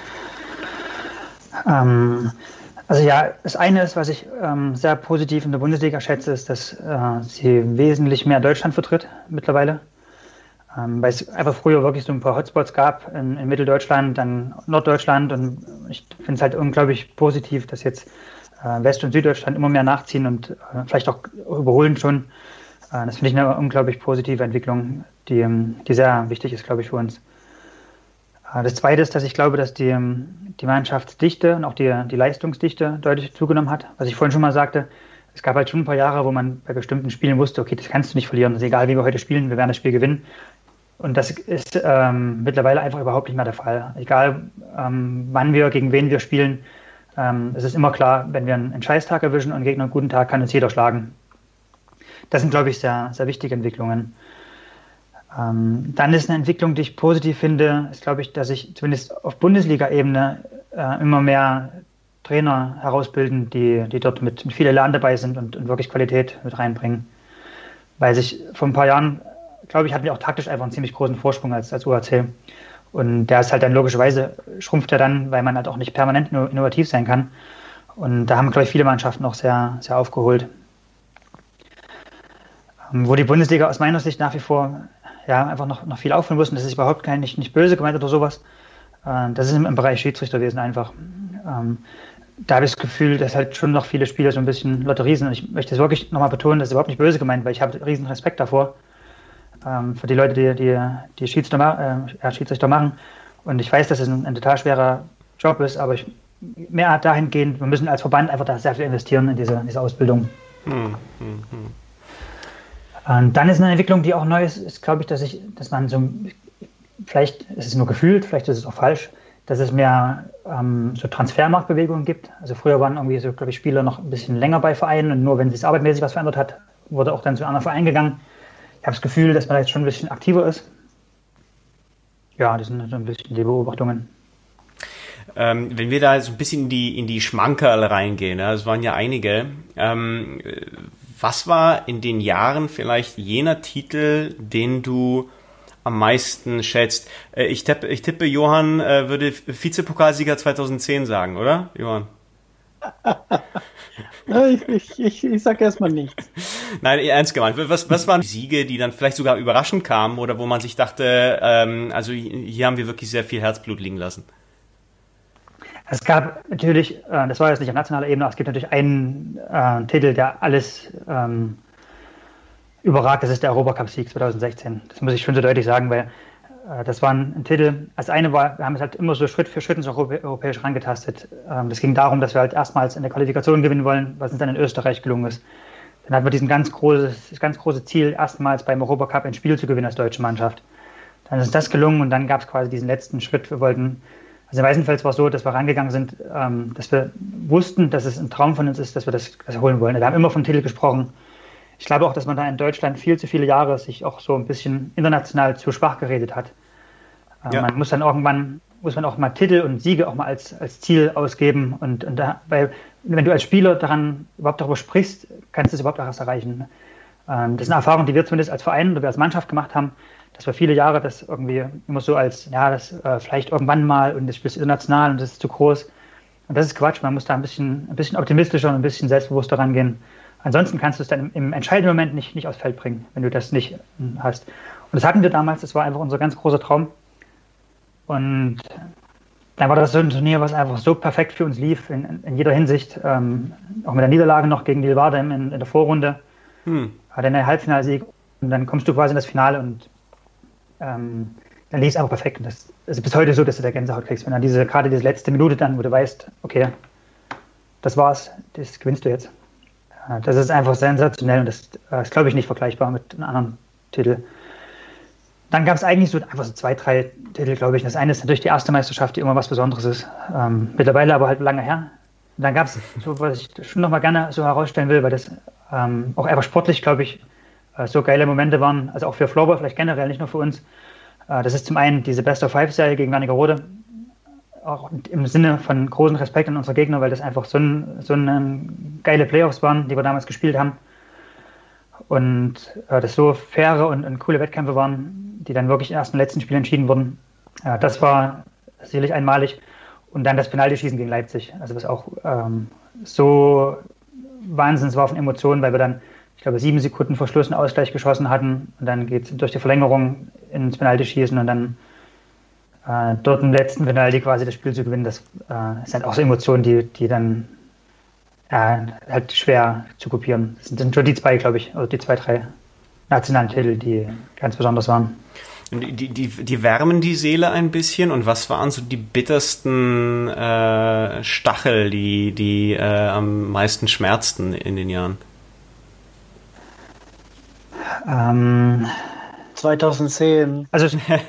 Ähm, also ja, das eine ist, was ich ähm, sehr positiv in der Bundesliga schätze, ist, dass äh, sie wesentlich mehr Deutschland vertritt mittlerweile. Ähm, weil es einfach früher wirklich so ein paar Hotspots gab in, in Mitteldeutschland, dann Norddeutschland, und ich finde es halt unglaublich positiv, dass jetzt äh, West- und Süddeutschland immer mehr nachziehen und äh, vielleicht auch überholen schon. Äh, das finde ich eine unglaublich positive Entwicklung, die, die sehr wichtig ist, glaube ich, für uns. Äh, das Zweite ist, dass ich glaube, dass die, die Mannschaftsdichte und auch die, die Leistungsdichte deutlich zugenommen hat. Was ich vorhin schon mal sagte, es gab halt schon ein paar Jahre, wo man bei bestimmten Spielen wusste, okay, das kannst du nicht verlieren, das ist egal, wie wir heute spielen, wir werden das Spiel gewinnen. Und das ist ähm, mittlerweile einfach überhaupt nicht mehr der Fall. Egal, ähm, wann wir, gegen wen wir spielen, ähm, es ist immer klar, wenn wir einen Scheißtag erwischen und einen Gegner einen guten Tag, kann uns jeder schlagen. Das sind, glaube ich, sehr, sehr wichtige Entwicklungen. Ähm, dann ist eine Entwicklung, die ich positiv finde, ist, glaube ich, dass sich zumindest auf Bundesliga-Ebene äh, immer mehr Trainer herausbilden, die, die dort mit, mit viel Elan dabei sind und, und wirklich Qualität mit reinbringen. Weil sich vor ein paar Jahren, glaube ich, hatten wir auch taktisch einfach einen ziemlich großen Vorsprung als, als U H C. Und der ist halt dann logischerweise, schrumpft er dann, weil man halt auch nicht permanent nur innovativ sein kann. Und da haben, glaube ich, viele Mannschaften auch sehr, sehr aufgeholt. Ähm, wo die Bundesliga aus meiner Sicht nach wie vor ja, einfach noch, noch viel aufholen muss, und das ist überhaupt kein, nicht, nicht böse gemeint oder sowas, äh, das ist im, im Bereich Schiedsrichterwesen einfach. Ähm, da habe ich das Gefühl, dass halt schon noch viele Spieler so ein bisschen Lotterie sind. Und ich möchte das wirklich nochmal betonen, das ist überhaupt nicht böse gemeint, weil ich habe riesen Respekt davor. Für die Leute, die, die, die Schiedsrichter, äh, Schiedsrichter machen. Und ich weiß, dass es ein, ein total schwerer Job ist, aber ich, mehr dahingehend, wir müssen als Verband einfach da sehr viel investieren in diese, in diese Ausbildung. Hm, hm, hm. Und dann ist eine Entwicklung, die auch neu ist, ist glaube ich, dass ich, dass man so, vielleicht ist es nur gefühlt, vielleicht ist es auch falsch, dass es mehr ähm, so Transfermarktbewegungen gibt. Also früher waren irgendwie so, glaube ich, Spieler noch ein bisschen länger bei Vereinen, und nur wenn sich arbeitsmäßig was verändert hat, wurde auch dann zu einem anderen Verein gegangen. Ich habe das Gefühl, dass man jetzt schon ein bisschen aktiver ist. Ja, das sind so ein bisschen die Beobachtungen. Ähm, wenn wir da so ein bisschen in die, in die Schmankerl reingehen, ja, es waren ja einige, ähm, was war in den Jahren vielleicht jener Titel, den du am meisten schätzt? Äh, ich, tippe, ich tippe, Johann äh, würde Vizepokalsieger zweitausendzehn sagen, oder, Johann? Ich, ich, ich, ich sage erstmal nichts. Nein, ernst gemeint. Was, was waren die Siege, die dann vielleicht sogar überraschend kamen oder wo man sich dachte, ähm, also hier haben wir wirklich sehr viel Herzblut liegen lassen? Es gab natürlich, äh, das war jetzt nicht auf nationaler Ebene, aber es gibt natürlich einen äh, Titel, der alles ähm, überragt. Das ist der Europacup-Sieg zweitausendsechzehn. Das muss ich schon so deutlich sagen, weil äh, das war ein, ein Titel. Als eine war, wir haben es halt immer so Schritt für Schritt ins Europä- europäisch rangetastet. Ähm, das ging darum, dass wir halt erstmals in der Qualifikation gewinnen wollen, was uns dann in Österreich gelungen ist. dann hatten wir diesen ganz großes, ganz große Ziel, erstmals beim Europacup ein Spiel zu gewinnen als deutsche Mannschaft. Dann ist das gelungen und dann gab es quasi diesen letzten Schritt. Wir wollten, also in Weißenfels war es so, dass wir rangegangen sind, ähm, dass wir wussten, dass es ein Traum von uns ist, dass wir das, das holen wollen. Wir haben immer vom Titel gesprochen. Ich glaube auch, dass man da in Deutschland viel zu viele Jahre sich auch so ein bisschen international zu schwach geredet hat. Äh, ja. Man muss dann irgendwann, muss man auch mal Titel und Siege auch mal als, als Ziel ausgeben. Und, und da, weil, wenn du als Spieler daran überhaupt darüber sprichst, kannst du es überhaupt auch erst erreichen. Ähm, das ist eine Erfahrung, die wir zumindest als Verein oder wir als Mannschaft gemacht haben, dass wir viele Jahre das irgendwie immer so als, ja, das äh, vielleicht irgendwann mal und das Spiel ist international und das ist zu groß. Und das ist Quatsch. Man muss da ein bisschen, ein bisschen optimistischer und ein bisschen selbstbewusster rangehen. Ansonsten kannst du es dann im, im entscheidenden Moment nicht, nicht aufs Feld bringen, wenn du das nicht hast. Und das hatten wir damals, das war einfach unser ganz großer Traum. Und dann war das so ein Turnier, was einfach so perfekt für uns lief, in, in jeder Hinsicht. Ähm, auch mit der Niederlage noch gegen Lille in, in der Vorrunde. Hm. Hatte einen Halbfinalsieg und dann kommst du quasi in das Finale und ähm, dann lief es einfach perfekt. Und das ist bis heute so, dass du da Gänsehaut kriegst. Wenn dann diese, gerade diese letzte Minute dann, wo du weißt, okay, das war's, das gewinnst du jetzt. Das ist einfach sensationell und das ist, glaube ich, nicht vergleichbar mit einem anderen Titel. Dann gab es eigentlich so einfach so zwei, drei Titel, glaube ich. Das eine ist natürlich die erste Meisterschaft, die immer was Besonderes ist. Ähm, mittlerweile aber halt lange her. Und dann gab es so, was ich schon nochmal gerne so herausstellen will, weil das ähm, auch einfach sportlich, glaube ich, äh, so geile Momente waren. Also auch für Floorball, vielleicht generell, nicht nur für uns. Äh, das ist zum einen diese Best-of-Five-Serie gegen Wernigerode. Auch im Sinne von großen Respekt an unsere Gegner, weil das einfach so, ein, so eine geile Playoffs waren, die wir damals gespielt haben. Und äh, das so faire und, und coole Wettkämpfe waren, die dann wirklich im ersten und letzten Spiel entschieden wurden. Äh, das war sicherlich einmalig. Und dann das Penaltyschießen gegen Leipzig. Also was auch ähm, so Wahnsinns war von Emotionen, weil wir dann, ich glaube, sieben Sekunden vor Schluss einen Ausgleich geschossen hatten. Und dann geht es durch die Verlängerung ins Penaltyschießen und dann Äh, dort im letzten Penalty quasi das Spiel zu gewinnen, das äh, sind auch so Emotionen, die, die dann äh, halt schwer zu kopieren. Das sind schon die zwei, glaube ich, also die zwei, drei nationalen Titel, die ganz besonders waren. Die, die, die wärmen die Seele ein bisschen. Und was waren so die bittersten äh, Stachel, die, die äh, am meisten schmerzten in den Jahren? Ähm... zweitausendzehn. Also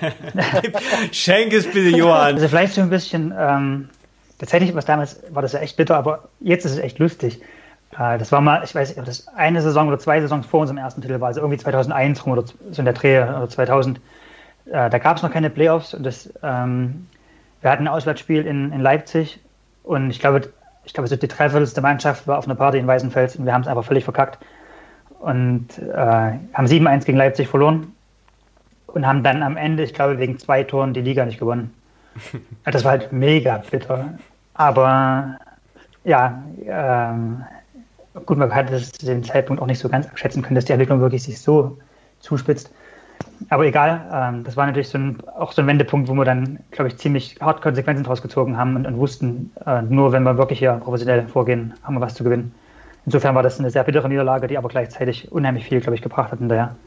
schenk es bitte, Johann. Also vielleicht so ein bisschen, ähm, tatsächlich, was damals war das ja echt bitter, aber jetzt ist es echt lustig. Äh, das war mal, ich weiß nicht, ob das eine Saison oder zwei Saisons vor unserem ersten Titel war, also irgendwie zweitausendeins rum oder so in der Dreh oder zweitausend. Äh, da gab es noch keine Playoffs und das, ähm, wir hatten ein Auswärtsspiel in, in Leipzig und ich glaube, ich glaube, so die dreiviertelste Mannschaft war auf einer Party in Weißenfels und wir haben es einfach völlig verkackt und äh, haben sieben eins gegen Leipzig verloren. Und haben dann am Ende, ich glaube, wegen zwei Toren die Liga nicht gewonnen. Das war halt mega bitter. Aber ja, ähm, gut, man hat das zu dem Zeitpunkt auch nicht so ganz abschätzen können, dass die Entwicklung wirklich sich so zuspitzt. Aber egal, ähm, das war natürlich so ein, auch so ein Wendepunkt, wo wir dann, glaube ich, ziemlich hart Konsequenzen draus gezogen haben und, und wussten, äh, nur wenn wir wirklich hier professionell vorgehen, haben wir was zu gewinnen. Insofern war das eine sehr bittere Niederlage, die aber gleichzeitig unheimlich viel, glaube ich, gebracht hat hinterher.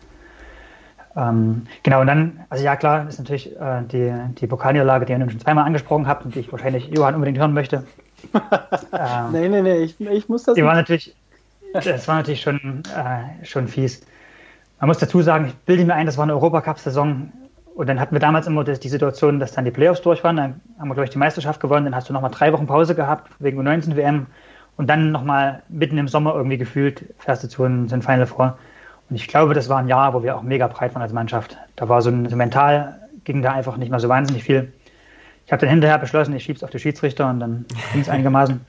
Ähm, genau, und dann, also ja klar, ist natürlich äh, die, die Pokalniederlage, die ihr nun schon zweimal angesprochen habt und die ich wahrscheinlich Johann unbedingt hören möchte. ähm, nee, nee, nee, ich, ich muss das die nicht. War natürlich, das war natürlich schon, äh, schon fies. Man muss dazu sagen, ich bilde mir ein, das war eine Europacup-Saison und dann hatten wir damals immer das, die Situation, dass dann die Playoffs durch waren, dann haben wir, glaube ich, die Meisterschaft gewonnen, dann hast du nochmal drei Wochen Pause gehabt wegen U neunzehn W M und dann nochmal mitten im Sommer irgendwie gefühlt fährst du zu einem Final vor. Und ich glaube, das war ein Jahr, wo wir auch mega breit waren als Mannschaft. Da war so, ein, so mental, ging da einfach nicht mehr so wahnsinnig viel. Ich habe dann hinterher beschlossen, ich schieb's auf die Schiedsrichter und dann ging es einigermaßen.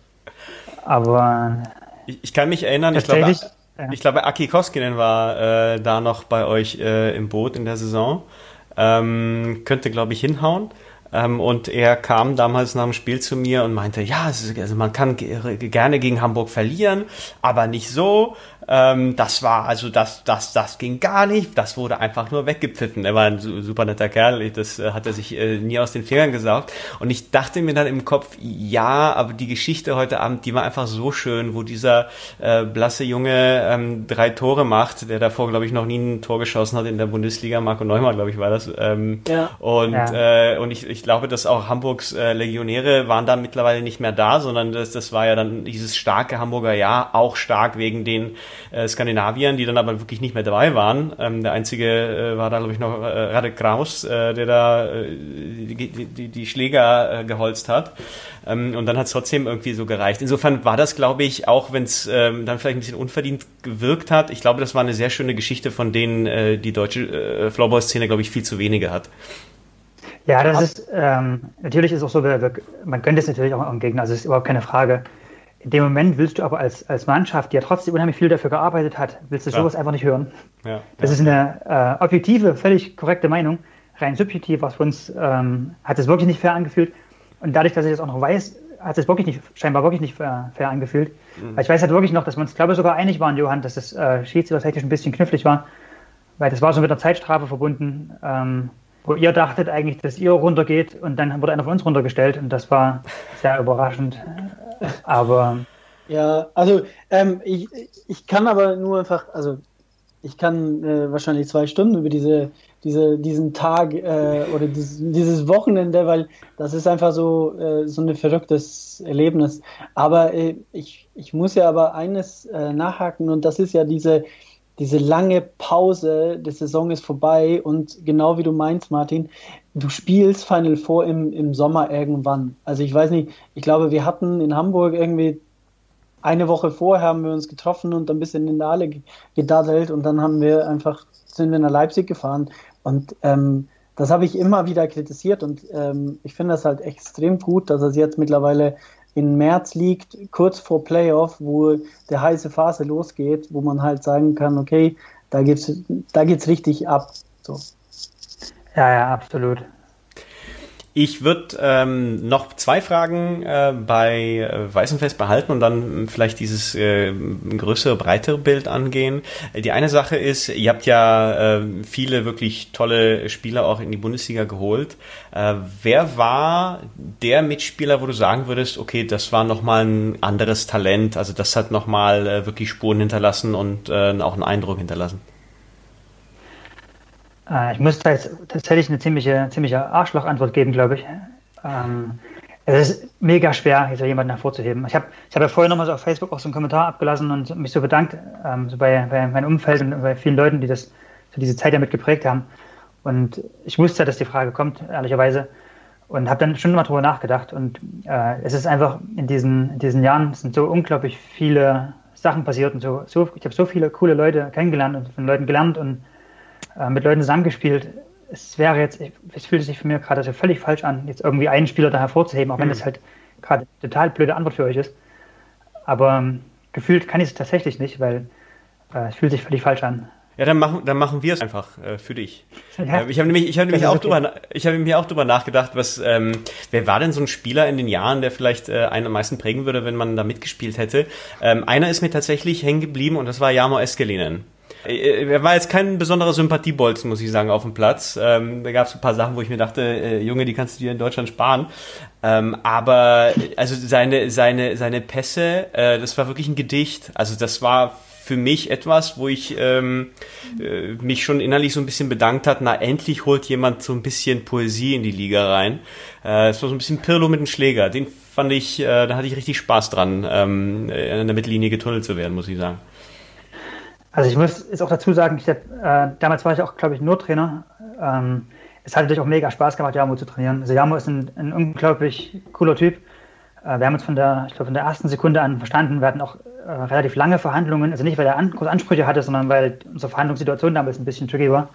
Aber ich, ich kann mich erinnern, ich glaube, ja. ich glaube, Aki Koskinen war äh, da noch bei euch äh, im Boot in der Saison. Ähm, könnte, glaube ich, hinhauen. Ähm, und er kam damals nach dem Spiel zu mir und meinte, ja, es ist, also man kann g- gerne gegen Hamburg verlieren, aber nicht so. Ähm, das war, also das, das, das ging gar nicht. Das wurde einfach nur weggepfiffen. Er war ein super netter Kerl. Das äh, hat er sich äh, nie aus den Fingern gesaugt. Und ich dachte mir dann im Kopf, ja, aber die Geschichte heute Abend, die war einfach so schön, wo dieser äh, blasse Junge ähm, drei Tore macht, der davor, glaube ich, noch nie ein Tor geschossen hat in der Bundesliga. Marco Neumann, glaube ich, war das. Ähm, ja. Und, ja. Äh, und ich, ich glaube, dass auch Hamburgs äh, Legionäre waren dann mittlerweile nicht mehr da, sondern das, das war ja dann dieses starke Hamburger Jahr, auch stark wegen den äh, Skandinaviern, die dann aber wirklich nicht mehr dabei waren. Ähm, der einzige äh, war da, glaube ich, noch äh, Radek Kraus, äh, der da äh, die, die, die Schläger äh, geholzt hat. Ähm, und dann hat es trotzdem irgendwie so gereicht. Insofern war das, glaube ich, auch wenn es ähm, dann vielleicht ein bisschen unverdient gewirkt hat, ich glaube, das war eine sehr schöne Geschichte, von denen äh, die deutsche äh, Floorball-Szene, glaube ich, viel zu wenige hat. Ja, das ist, ähm, natürlich ist auch so, wir, wir, man gönnt es natürlich auch am Gegner, also das ist überhaupt keine Frage. In dem Moment willst du aber als, als Mannschaft, die ja trotzdem unheimlich viel dafür gearbeitet hat, willst du sowas einfach nicht hören. Ja, das ja. ist eine äh, objektive, völlig korrekte Meinung. Rein subjektiv was für uns ähm, hat es wirklich nicht fair angefühlt. Und dadurch, dass ich das auch noch weiß, hat es wirklich nicht, scheinbar wirklich nicht fair, fair angefühlt. Mhm. Weil ich weiß halt wirklich noch, dass wir uns, glaube ich, sogar einig waren, Johann, dass das äh, schiedsrichtertechnisch ein bisschen knifflig war. Weil das war so mit einer Zeitstrafe verbunden, ähm, wo ihr dachtet eigentlich, dass ihr runtergeht und dann wurde einer von uns runtergestellt und das war sehr überraschend. Aber ja, also ähm, ich, ich kann aber nur einfach, also ich kann äh, wahrscheinlich zwei Stunden über diese, diese, diesen Tag äh, oder dieses, dieses Wochenende, weil das ist einfach so, äh, so ein verrücktes Erlebnis. Aber äh, ich, ich muss ja aber eines äh, nachhaken und das ist ja diese Diese lange Pause, die Saison ist vorbei und genau wie du meinst, Martin, du spielst Final Four im, im Sommer irgendwann. Also ich weiß nicht, ich glaube, wir hatten in Hamburg irgendwie eine Woche vorher haben wir uns getroffen und ein bisschen in der Halle gedaddelt und dann haben wir einfach, sind wir nach Leipzig gefahren und ähm, das habe ich immer wieder kritisiert und ähm, ich finde das halt extrem gut, dass es jetzt mittlerweile in März liegt, kurz vor Playoff, wo der heiße Phase losgeht, wo man halt sagen kann, okay, da geht's, da geht's richtig ab. So. Ja, ja, absolut. Ich würde ähm, noch zwei Fragen äh, bei äh, Weißenfels behalten und dann vielleicht dieses äh, größere, breitere Bild angehen. Die eine Sache ist, ihr habt ja äh, viele wirklich tolle Spieler auch in die Bundesliga geholt. Äh, wer war der Mitspieler, wo du sagen würdest, okay, das war nochmal ein anderes Talent, also das hat nochmal äh, wirklich Spuren hinterlassen und äh, auch einen Eindruck hinterlassen? Ich muss da jetzt tatsächlich eine ziemliche, ziemliche Arschloch-Antwort geben, glaube ich. Ähm, es ist mega schwer, jetzt jemanden hervorzuheben. Ich habe ich hab ja vorher nochmal so auf Facebook auch so einen Kommentar abgelassen und mich so bedankt ähm, so bei, bei meinem Umfeld und bei vielen Leuten, die das so diese Zeit damit geprägt haben. Und ich wusste, dass die Frage kommt, ehrlicherweise. Und habe dann schon mal drüber nachgedacht. Und äh, es ist einfach in diesen, in diesen Jahren sind so unglaublich viele Sachen passiert. Und so, so ich habe so viele coole Leute kennengelernt und von Leuten gelernt und mit Leuten zusammengespielt. Es wäre jetzt, es fühlt sich für mich gerade so völlig falsch an, jetzt irgendwie einen Spieler da hervorzuheben, auch wenn das halt gerade eine total blöde Antwort für euch ist. Aber ähm, gefühlt kann ich es tatsächlich nicht, weil äh, es fühlt sich völlig falsch an. Ja, dann machen, dann machen wir es einfach äh, für dich. Ja, äh, ich habe nämlich, ich habe nämlich auch okay. drüber, ich habe mir auch drüber nachgedacht, was, ähm, wer war denn so ein Spieler in den Jahren, der vielleicht äh, einen am meisten prägen würde, wenn man da mitgespielt hätte? Ähm, einer ist mir tatsächlich hängen geblieben und das war Jarmo Eskelinen. Er war jetzt kein besonderer Sympathiebolzen, muss ich sagen, auf dem Platz. Ähm, da gab es ein paar Sachen, wo ich mir dachte, äh, Junge, die kannst du dir in Deutschland sparen. Ähm, aber also seine seine seine Pässe, äh, das war wirklich ein Gedicht. Also das war für mich etwas, wo ich ähm, äh, mich schon innerlich so ein bisschen bedankt hat. Na, endlich holt jemand so ein bisschen Poesie in die Liga rein. Äh, es war so ein bisschen Pirlo mit dem Schläger. Den fand ich, äh, da hatte ich richtig Spaß dran, ähm, an der Mittellinie getunnelt zu werden, muss ich sagen. Also ich muss jetzt auch dazu sagen, ich hab, äh, damals war ich auch, glaube ich, nur Trainer. Ähm, es hat natürlich auch mega Spaß gemacht, Jarmo zu trainieren. Also Jarmo ist ein, ein unglaublich cooler Typ. Äh, wir haben uns von der, ich glaube, von der ersten Sekunde an verstanden. Wir hatten auch äh, relativ lange Verhandlungen. Also nicht, weil er an, große Ansprüche hatte, sondern weil unsere Verhandlungssituation damals ein bisschen tricky war.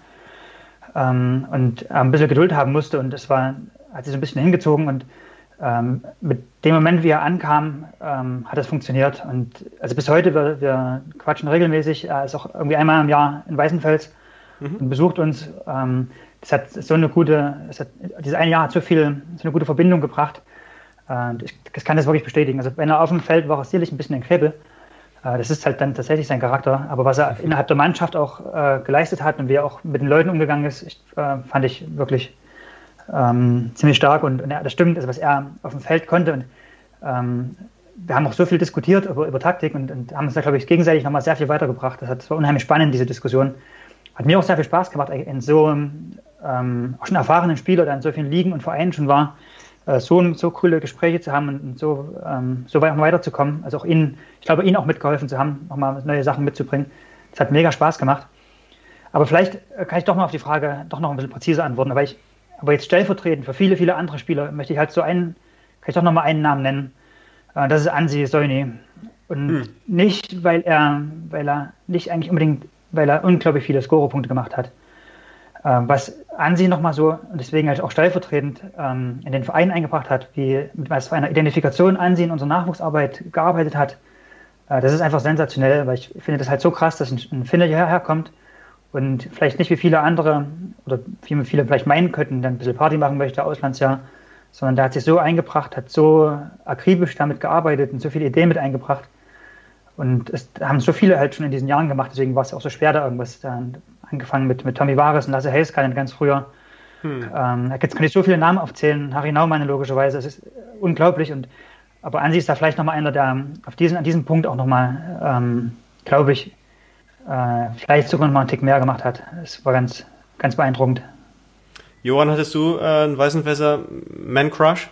Ähm, und er ein bisschen Geduld haben musste. Und es war, hat sich so ein bisschen hingezogen. Und ähm, mit dem Moment, wie er ankam, ähm, hat es funktioniert. Und also bis heute, wir, wir quatschen regelmäßig. Er ist auch irgendwie einmal im Jahr in Weißenfels mhm. und besucht uns. Ähm, das hat so eine gute, das hat, dieses eine Jahr hat so viel, so eine gute Verbindung gebracht. Äh, ich, ich kann das wirklich bestätigen. Also wenn er auf dem Feld war, er sicherlich ein bisschen ein Krebel. Äh, das ist halt dann tatsächlich sein Charakter. Aber was er innerhalb der Mannschaft auch äh, geleistet hat und wie er auch mit den Leuten umgegangen ist, ich, äh, fand ich wirklich Ähm, ziemlich stark und, und ja, das stimmt, also was er auf dem Feld konnte und ähm, wir haben auch so viel diskutiert über, über Taktik und, und haben uns da, glaube ich, gegenseitig nochmal sehr viel weitergebracht. Das, hat, das war unheimlich spannend, diese Diskussion. Hat mir auch sehr viel Spaß gemacht, in so ähm, auch schon erfahrenen Spieler, der in so vielen Ligen und Vereinen schon war, äh, so, so coole Gespräche zu haben und so, ähm, so weit weiterzukommen. Also auch Ihnen, ich glaube, Ihnen auch mitgeholfen zu haben, nochmal neue Sachen mitzubringen. Das hat mega Spaß gemacht. Aber vielleicht kann ich doch mal auf die Frage doch noch ein bisschen präziser antworten. Aber, ich, aber jetzt stellvertretend für viele, viele andere Spieler möchte ich halt so einen, kann ich doch noch mal einen Namen nennen. Äh, das ist Ansi Soini. Und hm. nicht, weil er, weil er nicht eigentlich unbedingt, weil er unglaublich viele Scorerpunkte gemacht hat. Äh, was Ansi nochmal so, und deswegen halt auch stellvertretend ähm, in den Verein eingebracht hat, wie mit was für einer Identifikation Ansi in unserer Nachwuchsarbeit gearbeitet hat, äh, das ist einfach sensationell, weil ich finde das halt so krass, dass ein, ein Finne hierher kommt und vielleicht nicht wie viele andere, oder wie viele vielleicht meinen könnten, dann ein bisschen Party machen möchte, Auslandsjahr, sondern der hat sich so eingebracht, hat so akribisch damit gearbeitet und so viele Ideen mit eingebracht. Und es haben so viele halt schon in diesen Jahren gemacht, deswegen war es auch so schwer, da irgendwas, da, angefangen mit, mit Tommy Vares und Lasse Heiskanen ganz früher. Hm. Ähm, jetzt kann ich so viele Namen aufzählen, Harry Naumann logischerweise, es ist unglaublich. Und, aber Ansi ist da vielleicht nochmal einer, der auf diesen, an diesem Punkt auch nochmal, ähm, glaube ich, äh, vielleicht sogar nochmal einen Tick mehr gemacht hat. Es war ganz, ganz beeindruckend. Johann, hattest du äh, einen Weißenfässer Man-Crush?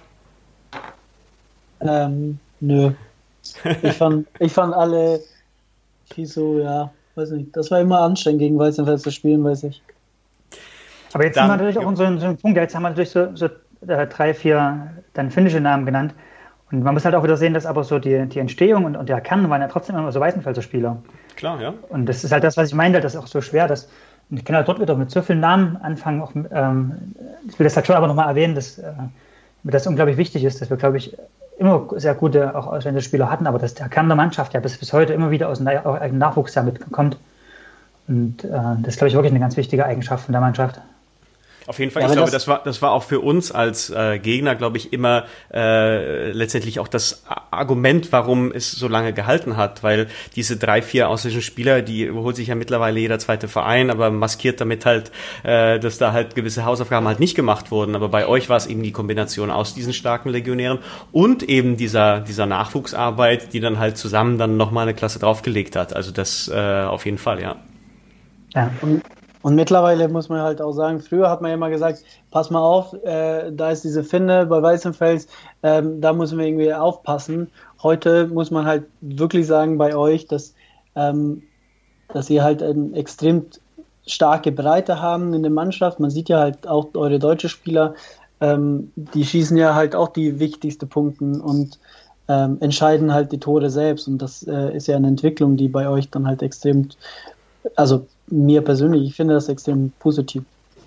Ähm, nö. Ich fand, ich fand alle, wie so, ja, weiß nicht, das war immer anstrengend, gegen Weißenfels zu spielen, weiß ich. Aber jetzt dann, haben wir natürlich auch so einen, so einen Punkt, jetzt haben wir natürlich so, so äh, drei, vier dann finnische Namen genannt. Und man muss halt auch wieder sehen, dass aber so die, die Entstehung und, und der Kern waren ja trotzdem immer so Weißenfelser Spieler. Klar, ja. Und das ist halt das, was ich meinte, das ist auch so schwer, dass, und ich kann halt dort wieder mit so vielen Namen anfangen, auch, ähm, ich will das halt schon aber nochmal erwähnen, dass äh, mir das unglaublich wichtig ist, dass wir, glaube ich, immer sehr gute auch ausländische Spieler hatten, aber dass der Kern der Mannschaft ja bis, bis heute immer wieder aus dem eigenen Nachwuchs ja mitkommt. Und äh, das ist, glaube ich, wirklich eine ganz wichtige Eigenschaft von der Mannschaft. Auf jeden Fall, ja, ich glaube, das, das war das war auch für uns als äh, Gegner, glaube ich, immer äh, letztendlich auch das Argument, warum es so lange gehalten hat, weil diese drei, vier ausländischen Spieler, die überholt sich ja mittlerweile jeder zweite Verein, aber maskiert damit halt, äh, dass da halt gewisse Hausaufgaben halt nicht gemacht wurden. Aber bei euch war es eben die Kombination aus diesen starken Legionären und eben dieser dieser Nachwuchsarbeit, die dann halt zusammen dann nochmal eine Klasse draufgelegt hat. Also das äh, auf jeden Fall, ja. Ja, und Und mittlerweile muss man halt auch sagen, früher hat man ja immer gesagt, pass mal auf, äh, da ist diese Finne bei Weißenfels, ähm, da müssen wir irgendwie aufpassen. Heute muss man halt wirklich sagen bei euch, dass, ähm, dass ihr halt eine extrem starke Breite haben in der Mannschaft. Man sieht ja halt auch eure deutsche Spieler, ähm, die schießen ja halt auch die wichtigsten Punkte und ähm, entscheiden halt die Tore selbst. Und das äh, ist ja eine Entwicklung, die bei euch dann halt extrem, also mir persönlich, ich finde das extrem positiv.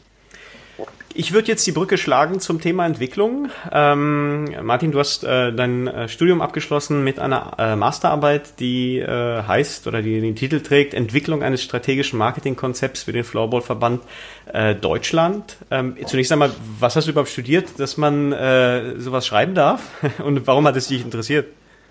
Ich würde jetzt die Brücke schlagen zum Thema Entwicklung. Ähm, Martin, du hast äh, dein äh, Studium abgeschlossen mit einer äh, Masterarbeit, die äh, heißt oder die den Titel trägt Entwicklung eines strategischen Marketingkonzepts für den Floorball-Verband äh, Deutschland. Ähm, zunächst einmal, was hast du überhaupt studiert, dass man äh, sowas schreiben darf? Und warum hat es dich interessiert?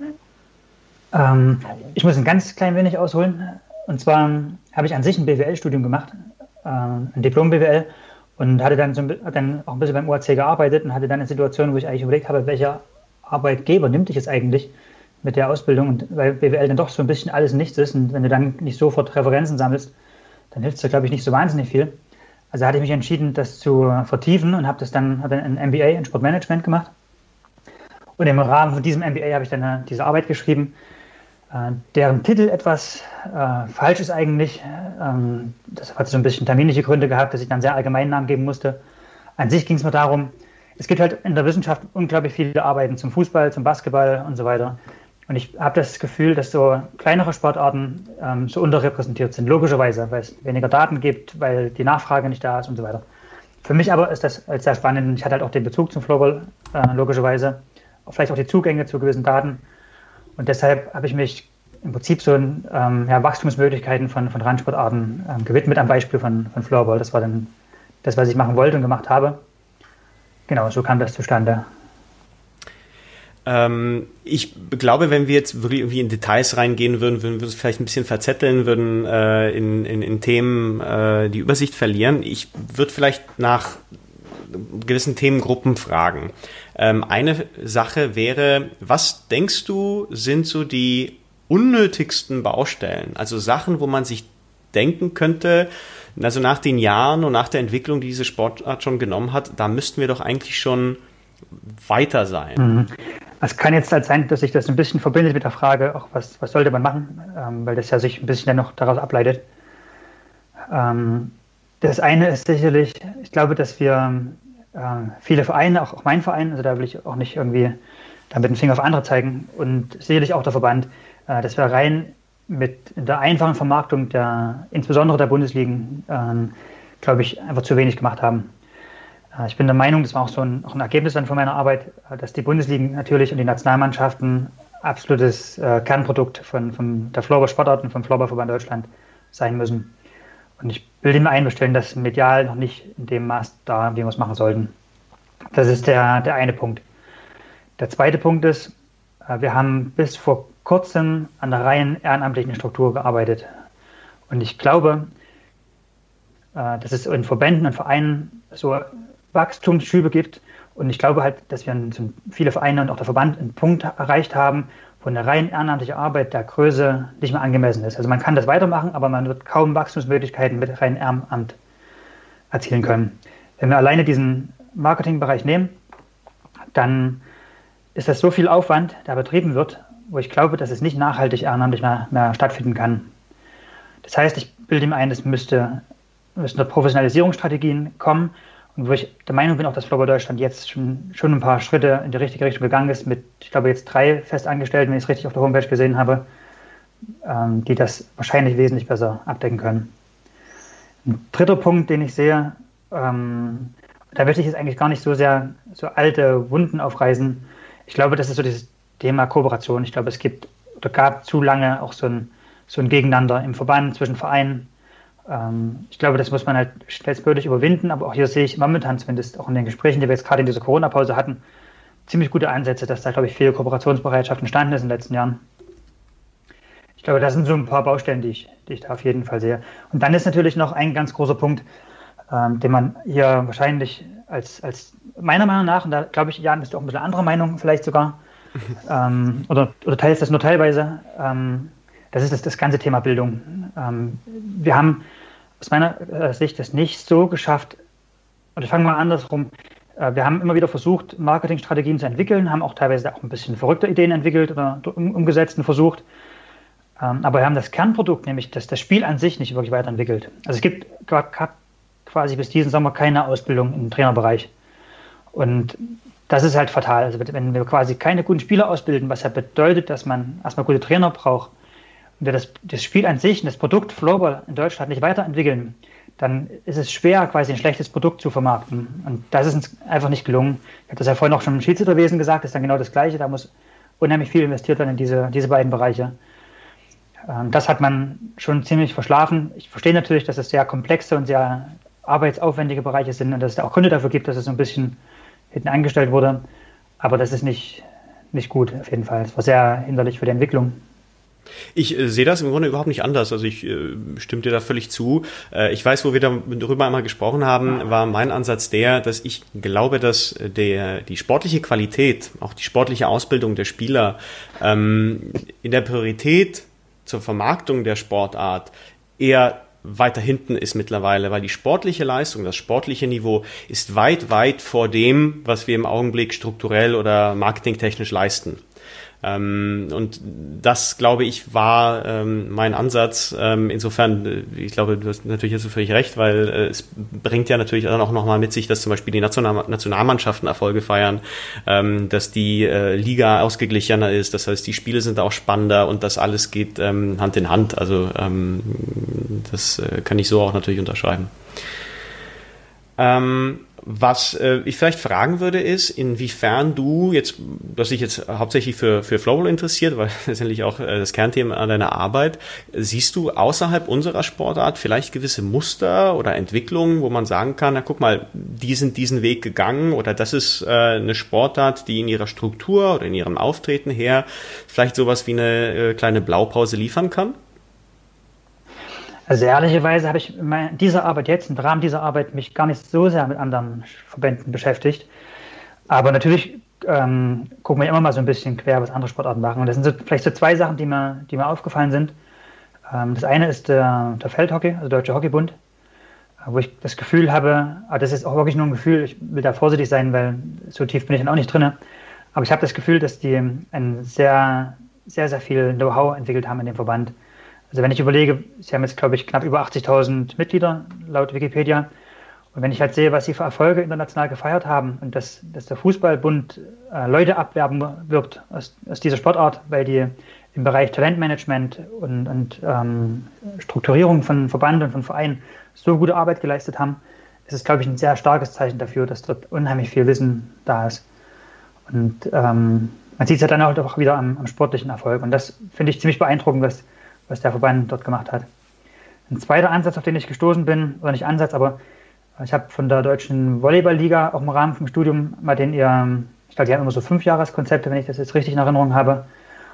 Ähm, ich muss ein ganz klein wenig ausholen. Und zwar habe ich an sich ein B W L-Studium gemacht, äh, ein Diplom-B W L, und hatte dann, so ein, dann auch ein bisschen beim U A C gearbeitet und hatte dann eine Situation, wo ich eigentlich überlegt habe, welcher Arbeitgeber nimmt dich jetzt eigentlich mit der Ausbildung, und weil B W L dann doch so ein bisschen alles und nichts ist, und wenn du dann nicht sofort Referenzen sammelst, dann hilft es dir, glaube ich, nicht so wahnsinnig viel. Also hatte ich mich entschieden, das zu vertiefen und habe das dann, habe dann ein M B A in Sportmanagement gemacht. Und im Rahmen von diesem M B A habe ich dann eine, diese Arbeit geschrieben, deren Titel etwas äh, falsch ist eigentlich. Ähm, das hat so ein bisschen terminliche Gründe gehabt, dass ich dann sehr allgemeinen Namen geben musste. An sich ging es mir darum, es gibt halt in der Wissenschaft unglaublich viele Arbeiten zum Fußball, zum Basketball und so weiter. Und ich habe das Gefühl, dass so kleinere Sportarten ähm, so unterrepräsentiert sind, logischerweise, weil es weniger Daten gibt, weil die Nachfrage nicht da ist und so weiter. Für mich aber ist das als sehr spannend. Ich hatte halt auch den Bezug zum Floorball, äh, logischerweise. Vielleicht auch die Zugänge zu gewissen Daten. Und deshalb habe ich mich im Prinzip so ähm, ja, Wachstumsmöglichkeiten von, von Randsportarten ähm, gewidmet, am Beispiel von, von Floorball. Das war dann das, was ich machen wollte und gemacht habe. Genau, so kam das zustande. Ähm, ich glaube, wenn wir jetzt wirklich irgendwie in Details reingehen würden, würden wir uns vielleicht ein bisschen verzetteln, würden äh, in, in, in Themen äh, die Übersicht verlieren. Ich würde vielleicht nach gewissen Themengruppen fragen. Ähm, eine Sache wäre, was denkst du, sind so die unnötigsten Baustellen? Also Sachen, wo man sich denken könnte, also nach den Jahren und nach der Entwicklung, die diese Sportart schon genommen hat, da müssten wir doch eigentlich schon weiter sein? Mhm. Es kann jetzt halt sein, dass sich das ein bisschen verbindet mit der Frage, auch was, was sollte man machen, ähm, weil das ja sich ein bisschen dann noch daraus ableitet. Ähm, das eine ist sicherlich, ich glaube, dass wir äh, viele Vereine, auch, auch mein Verein, also da will ich auch nicht irgendwie da mit dem Finger auf andere zeigen, und sicherlich auch der Verband, äh, dass wir rein mit der einfachen Vermarktung der, insbesondere der Bundesligen, ähm, glaube ich, einfach zu wenig gemacht haben. Äh, ich bin der Meinung, das war auch so ein, auch ein Ergebnis dann von meiner Arbeit, äh, dass die Bundesligen natürlich und die Nationalmannschaften absolutes äh, Kernprodukt von, von der Floorball-Sportart und vom Floorball-Verband Deutschland sein müssen. Und ich bilde mir ein, wir stellen das medial noch nicht in dem Maß dar, wie wir es machen sollten. Das ist der, der eine Punkt. Der zweite Punkt ist, äh, wir haben bis vor kurzem an der rein ehrenamtlichen Struktur gearbeitet. Und ich glaube, äh, dass es in Verbänden und Vereinen so Wachstumsschübe gibt. Und ich glaube halt, dass wir in, viele Vereine und auch der Verband einen Punkt erreicht haben, wo eine rein ehrenamtliche Arbeit der Größe nicht mehr angemessen ist. Also man kann das weitermachen, aber man wird kaum Wachstumsmöglichkeiten mit rein Ehrenamt erzielen können. Wenn wir alleine diesen Marketingbereich nehmen, dann ist das so viel Aufwand, der betrieben wird, wo ich glaube, dass es nicht nachhaltig ehrenamtlich mehr, mehr stattfinden kann. Das heißt, ich bilde mir ein, es müsste, müssten Professionalisierungsstrategien kommen, und wo ich der Meinung bin, auch dass Floorball Deutschland jetzt schon, schon ein paar Schritte in die richtige Richtung gegangen ist, mit, ich glaube, jetzt drei Festangestellten, wenn ich es richtig auf der Homepage gesehen habe, ähm, die das wahrscheinlich wesentlich besser abdecken können. Ein dritter Punkt, den ich sehe, ähm, da möchte ich jetzt eigentlich gar nicht so sehr so alte Wunden aufreißen. Ich glaube, das ist so dieses Thema Kooperation. Ich glaube, es gibt oder gab zu lange auch so ein, so ein Gegeneinander im Verband zwischen Vereinen. Ähm, ich glaube, das muss man halt schnellstmöglich überwinden, aber auch hier sehe ich momentan zumindest auch in den Gesprächen, die wir jetzt gerade in dieser Corona-Pause hatten, ziemlich gute Ansätze, dass da, glaube ich, viel Kooperationsbereitschaft entstanden ist in den letzten Jahren. Ich glaube, das sind so ein paar Baustellen, die ich, die ich da auf jeden Fall sehe. Und dann ist natürlich noch ein ganz großer Punkt, ähm, den man hier wahrscheinlich als, als meiner Meinung nach, und da glaube ich, Jan, bist du auch ein bisschen anderer Meinung vielleicht sogar, ähm, oder, oder teilst das nur teilweise, ähm, das ist das, das ganze Thema Bildung. Ähm, wir haben aus meiner äh, Sicht das nicht so geschafft, und ich fange mal andersrum, äh, wir haben immer wieder versucht, Marketingstrategien zu entwickeln, haben auch teilweise auch ein bisschen verrückte Ideen entwickelt oder um, umgesetzt und versucht, ähm, aber wir haben das Kernprodukt, nämlich das, das Spiel an sich, nicht wirklich weiterentwickelt. Also es gibt quasi bis diesen Sommer keine Ausbildung im Trainerbereich. Und das ist halt fatal. Also wenn wir quasi keine guten Spieler ausbilden, was ja bedeutet, dass man erstmal gute Trainer braucht, und wir das, das Spiel an sich und das Produkt Floorball in Deutschland nicht weiterentwickeln, dann ist es schwer, quasi ein schlechtes Produkt zu vermarkten. Und das ist uns einfach nicht gelungen. Ich habe das ja vorhin auch schon im Schiedsrichterwesen gesagt, das ist dann genau das Gleiche. Da muss unheimlich viel investiert werden in diese, diese beiden Bereiche. Ähm, das hat man schon ziemlich verschlafen. Ich verstehe natürlich, dass es sehr komplexe und sehr arbeitsaufwendige Bereiche sind und dass es da auch Gründe dafür gibt, dass es so ein bisschen hinten angestellt wurde. Aber das ist nicht, nicht gut, auf jeden Fall. Es war sehr hinderlich für die Entwicklung. Ich äh, sehe das im Grunde überhaupt nicht anders. Also ich äh, stimme dir da völlig zu. Äh, ich weiß, wo wir da, darüber einmal gesprochen haben, war mein Ansatz der, dass ich glaube, dass der die sportliche Qualität, auch die sportliche Ausbildung der Spieler ähm, in der Priorität zur Vermarktung der Sportart eher weiter hinten ist mittlerweile, weil die sportliche Leistung, das sportliche Niveau ist weit, weit vor dem, was wir im Augenblick strukturell oder marketingtechnisch leisten. Ähm, und das, glaube ich, war ähm, mein Ansatz. Ähm, insofern, ich glaube, du hast natürlich jetzt völlig recht, weil äh, es bringt ja natürlich dann auch nochmal mit sich, dass zum Beispiel die National- Nationalmannschaften Erfolge feiern, ähm, dass die äh, Liga ausgeglichener ist, das heißt, die Spiele sind auch spannender und das alles geht ähm, Hand in Hand. Also ähm, das äh, kann ich so auch natürlich unterschreiben. Ähm, was äh, ich vielleicht fragen würde, ist, inwiefern du jetzt, was dich jetzt hauptsächlich für, für Floorball interessiert, weil letztendlich auch äh, das Kernthema an deiner Arbeit, siehst du außerhalb unserer Sportart vielleicht gewisse Muster oder Entwicklungen, wo man sagen kann, na guck mal, die sind diesen Weg gegangen oder das ist äh, eine Sportart, die in ihrer Struktur oder in ihrem Auftreten her vielleicht sowas wie eine äh, kleine Blaupause liefern kann? Also ehrlicherweise habe ich in dieser Arbeit jetzt, im Rahmen dieser Arbeit, mich gar nicht so sehr mit anderen Verbänden beschäftigt. Aber natürlich ähm, gucken wir immer mal so ein bisschen quer, was andere Sportarten machen. Und das sind so, vielleicht so zwei Sachen, die mir, die mir aufgefallen sind. Ähm, das eine ist der, der Feldhockey, also Deutsche Hockeybund. wo ich das Gefühl habe, aber das ist auch wirklich nur ein Gefühl, ich will da vorsichtig sein, weil so tief bin ich dann auch nicht drin, aber ich habe das Gefühl, dass die ein sehr, sehr, sehr viel Know-how entwickelt haben in dem Verband. Also wenn ich überlege, sie haben jetzt, glaube ich, knapp über achtzigtausend Mitglieder laut Wikipedia. Und wenn ich halt sehe, was sie für Erfolge international gefeiert haben und dass, dass der Fußballbund äh, Leute abwerben wirbt aus, aus dieser Sportart, weil die im Bereich Talentmanagement und, und ähm, Strukturierung von Verband und von Vereinen so gute Arbeit geleistet haben, ist es, glaube ich, ein sehr starkes Zeichen dafür, dass dort unheimlich viel Wissen da ist. Und ähm, man sieht es ja dann auch wieder am, am sportlichen Erfolg. Und das finde ich ziemlich beeindruckend, was, was der Verband dort gemacht hat. Ein zweiter Ansatz, auf den ich gestoßen bin, oder nicht Ansatz, aber ich habe von der Deutschen Volleyball-Liga auch im Rahmen vom Studium mal den ihr, ich glaube, die haben immer so Fünfjahreskonzepte, wenn ich das jetzt richtig in Erinnerung habe.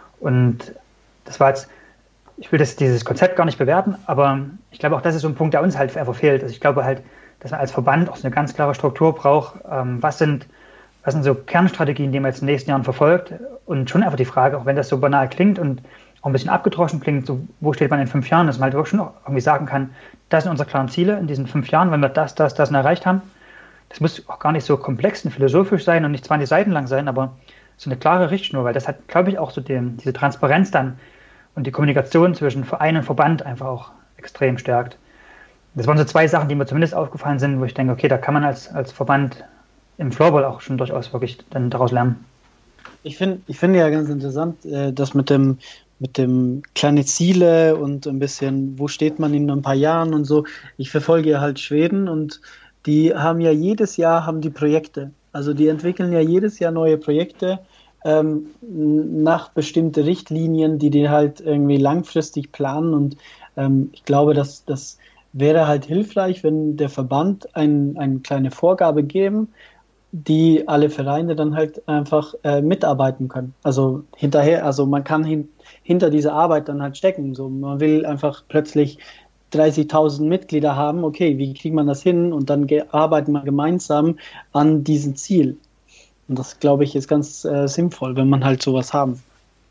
Und das war jetzt, ich will das, dieses Konzept gar nicht bewerten, aber ich glaube auch, das ist so ein Punkt, der uns halt einfach fehlt. Also ich glaube halt, dass man als Verband auch so eine ganz klare Struktur braucht. Ähm, was sind, was sind so Kernstrategien, die man jetzt in den nächsten Jahren verfolgt? Und schon einfach die Frage, auch wenn das so banal klingt und auch ein bisschen abgedroschen klingt, so, wo steht man in fünf Jahren, dass man halt wirklich schon auch irgendwie sagen kann, das sind unsere klaren Ziele in diesen fünf Jahren, wenn wir das, das, das erreicht haben. Das muss auch gar nicht so komplex und philosophisch sein und nicht zwanzig Seiten lang sein, aber so eine klare Richtschnur, weil das hat, glaube ich, auch so die, diese Transparenz dann und die Kommunikation zwischen Verein und Verband einfach auch extrem stärkt. Das waren so zwei Sachen, die mir zumindest aufgefallen sind, wo ich denke, okay, da kann man als, als Verband im Floorball auch schon durchaus wirklich dann daraus lernen. Ich finde ich finde ja ganz interessant, äh, das mit dem mit dem kleine Ziele und ein bisschen, wo steht man in ein paar Jahren und so. Ich verfolge ja halt Schweden und die haben ja jedes Jahr haben die Projekte. Also die entwickeln ja jedes Jahr neue Projekte ähm, nach bestimmte Richtlinien, die die halt irgendwie langfristig planen und ähm, ich glaube, dass das wäre halt hilfreich, wenn der Verband ein, eine kleine Vorgabe geben, die alle Vereine dann halt einfach äh, mitarbeiten können. Also hinterher, also man kann hin, hinter dieser Arbeit dann halt stecken. So, man will einfach plötzlich dreißigtausend Mitglieder haben. Okay, wie kriegt man das hin? Und dann ge- arbeiten wir gemeinsam an diesem Ziel. Und das, glaube ich, ist ganz äh, sinnvoll, wenn man halt sowas haben.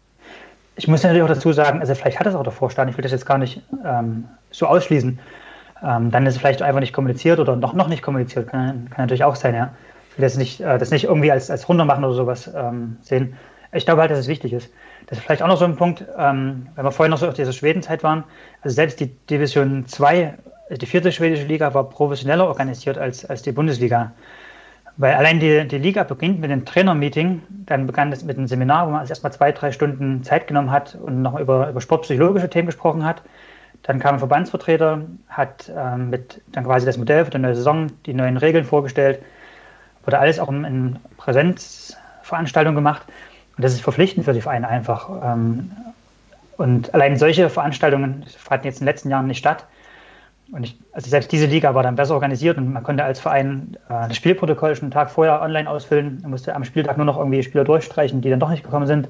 Ich muss natürlich auch dazu sagen, also vielleicht hat es auch der Vorstand, ich will das jetzt gar nicht ähm, so ausschließen. Ähm, dann ist es vielleicht einfach nicht kommuniziert oder noch, noch nicht kommuniziert. Kann, kann natürlich auch sein, ja. Ich will das nicht, äh, das nicht irgendwie als, als runtermachen oder sowas ähm, sehen. Ich glaube halt, dass es wichtig ist. Das ist vielleicht auch noch so ein Punkt, ähm, wenn wir vorhin noch so auf dieser Schwedenzeit waren, also selbst die Division zwei, also die vierte schwedische Liga, war professioneller organisiert als, als die Bundesliga. Weil allein die, die Liga beginnt mit einem Trainermeeting, dann begann das mit einem Seminar, wo man also erstmal zwei, drei Stunden Zeit genommen hat und noch über, über sportpsychologische Themen gesprochen hat. Dann kam ein Verbandsvertreter, hat ähm, mit dann quasi das Modell für die neue Saison, die neuen Regeln vorgestellt, wurde alles auch in, in Präsenzveranstaltungen gemacht. Und das ist verpflichtend für die Vereine einfach. Ähm, und allein solche Veranstaltungen fanden jetzt in den letzten Jahren nicht statt. Und ich, also selbst diese Liga war dann besser organisiert und man konnte als Verein äh, das Spielprotokoll schon einen Tag vorher online ausfüllen. Man musste am Spieltag nur noch irgendwie Spieler durchstreichen, die dann doch nicht gekommen sind.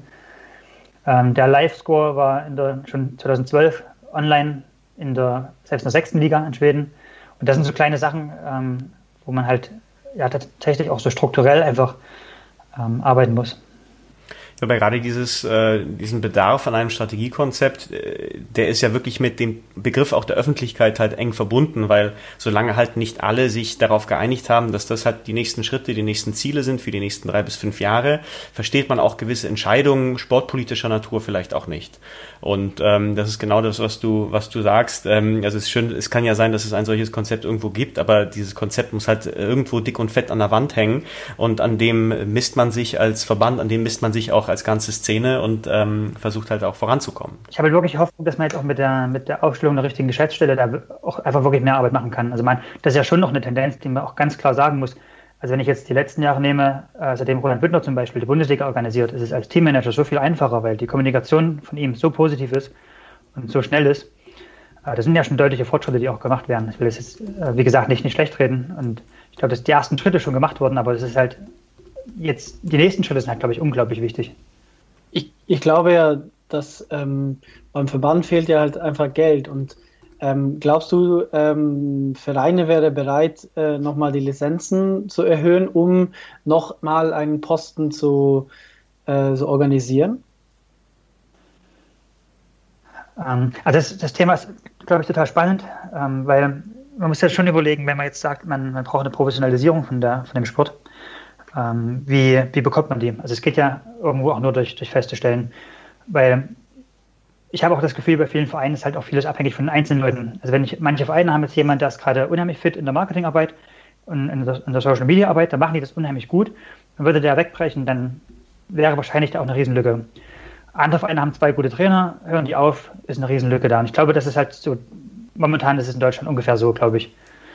Ähm, der Live-Score war in der, schon zweitausendzwölf online in der, selbst in der sechsten Liga in Schweden. Und das sind so kleine Sachen, ähm, wo man halt ja tatsächlich auch so strukturell einfach ähm, arbeiten muss. Aber gerade dieses, äh, diesen Bedarf an einem Strategiekonzept, äh, der ist ja wirklich mit dem Begriff auch der Öffentlichkeit halt eng verbunden, weil solange halt nicht alle sich darauf geeinigt haben, dass das halt die nächsten Schritte, die nächsten Ziele sind für die nächsten drei bis fünf Jahre, versteht man auch gewisse Entscheidungen sportpolitischer Natur vielleicht auch nicht. Und ähm, das ist genau das, was du, was du sagst. Ähm, also es ist schön, es kann ja sein, dass es ein solches Konzept irgendwo gibt, aber dieses Konzept muss halt irgendwo dick und fett an der Wand hängen und an dem misst man sich als Verband, an dem misst man sich auch als ganze Szene und ähm, versucht halt auch voranzukommen. Ich habe wirklich Hoffnung, dass man jetzt auch mit der, mit der Aufstellung der richtigen Geschäftsstelle da auch einfach wirklich mehr Arbeit machen kann. Also man, das ist ja schon noch eine Tendenz, die man auch ganz klar sagen muss. Also wenn ich jetzt die letzten Jahre nehme, äh, seitdem Roland Büttner zum Beispiel die Bundesliga organisiert, ist es als Teammanager so viel einfacher, weil die Kommunikation von ihm so positiv ist und so schnell ist. Äh, das sind ja schon deutliche Fortschritte, die auch gemacht werden. Ich will das jetzt, äh, wie gesagt, nicht, nicht schlecht reden. Und ich glaube, dass die ersten Schritte schon gemacht wurden, aber es ist halt jetzt, die nächsten Schritte sind halt, glaube ich, unglaublich wichtig. Ich, ich glaube ja, dass ähm, beim Verband fehlt ja halt einfach Geld und ähm, glaubst du, ähm, Vereine wäre bereit, äh, nochmal die Lizenzen zu erhöhen, um nochmal einen Posten zu, äh, zu organisieren? Ähm, also das, das Thema ist, glaube ich, total spannend, ähm, weil man muss ja schon überlegen, wenn man jetzt sagt, man, man braucht eine Professionalisierung von, der, von dem Sport, ähm, wie, wie bekommt man die? Also es geht ja irgendwo auch nur durch, durch feste Stellen, weil ich habe auch das Gefühl, bei vielen Vereinen ist halt auch vieles abhängig von den einzelnen Leuten. Also wenn ich, manche Vereine haben jetzt jemanden, der ist gerade unheimlich fit in der Marketingarbeit und in der, in der Social-Media-Arbeit, dann machen die das unheimlich gut. Dann würde der wegbrechen, dann wäre wahrscheinlich da auch eine Riesenlücke. Andere Vereine haben zwei gute Trainer, hören die auf, ist eine Riesenlücke da. Und ich glaube, das ist halt so, momentan ist es in Deutschland ungefähr so, glaube ich.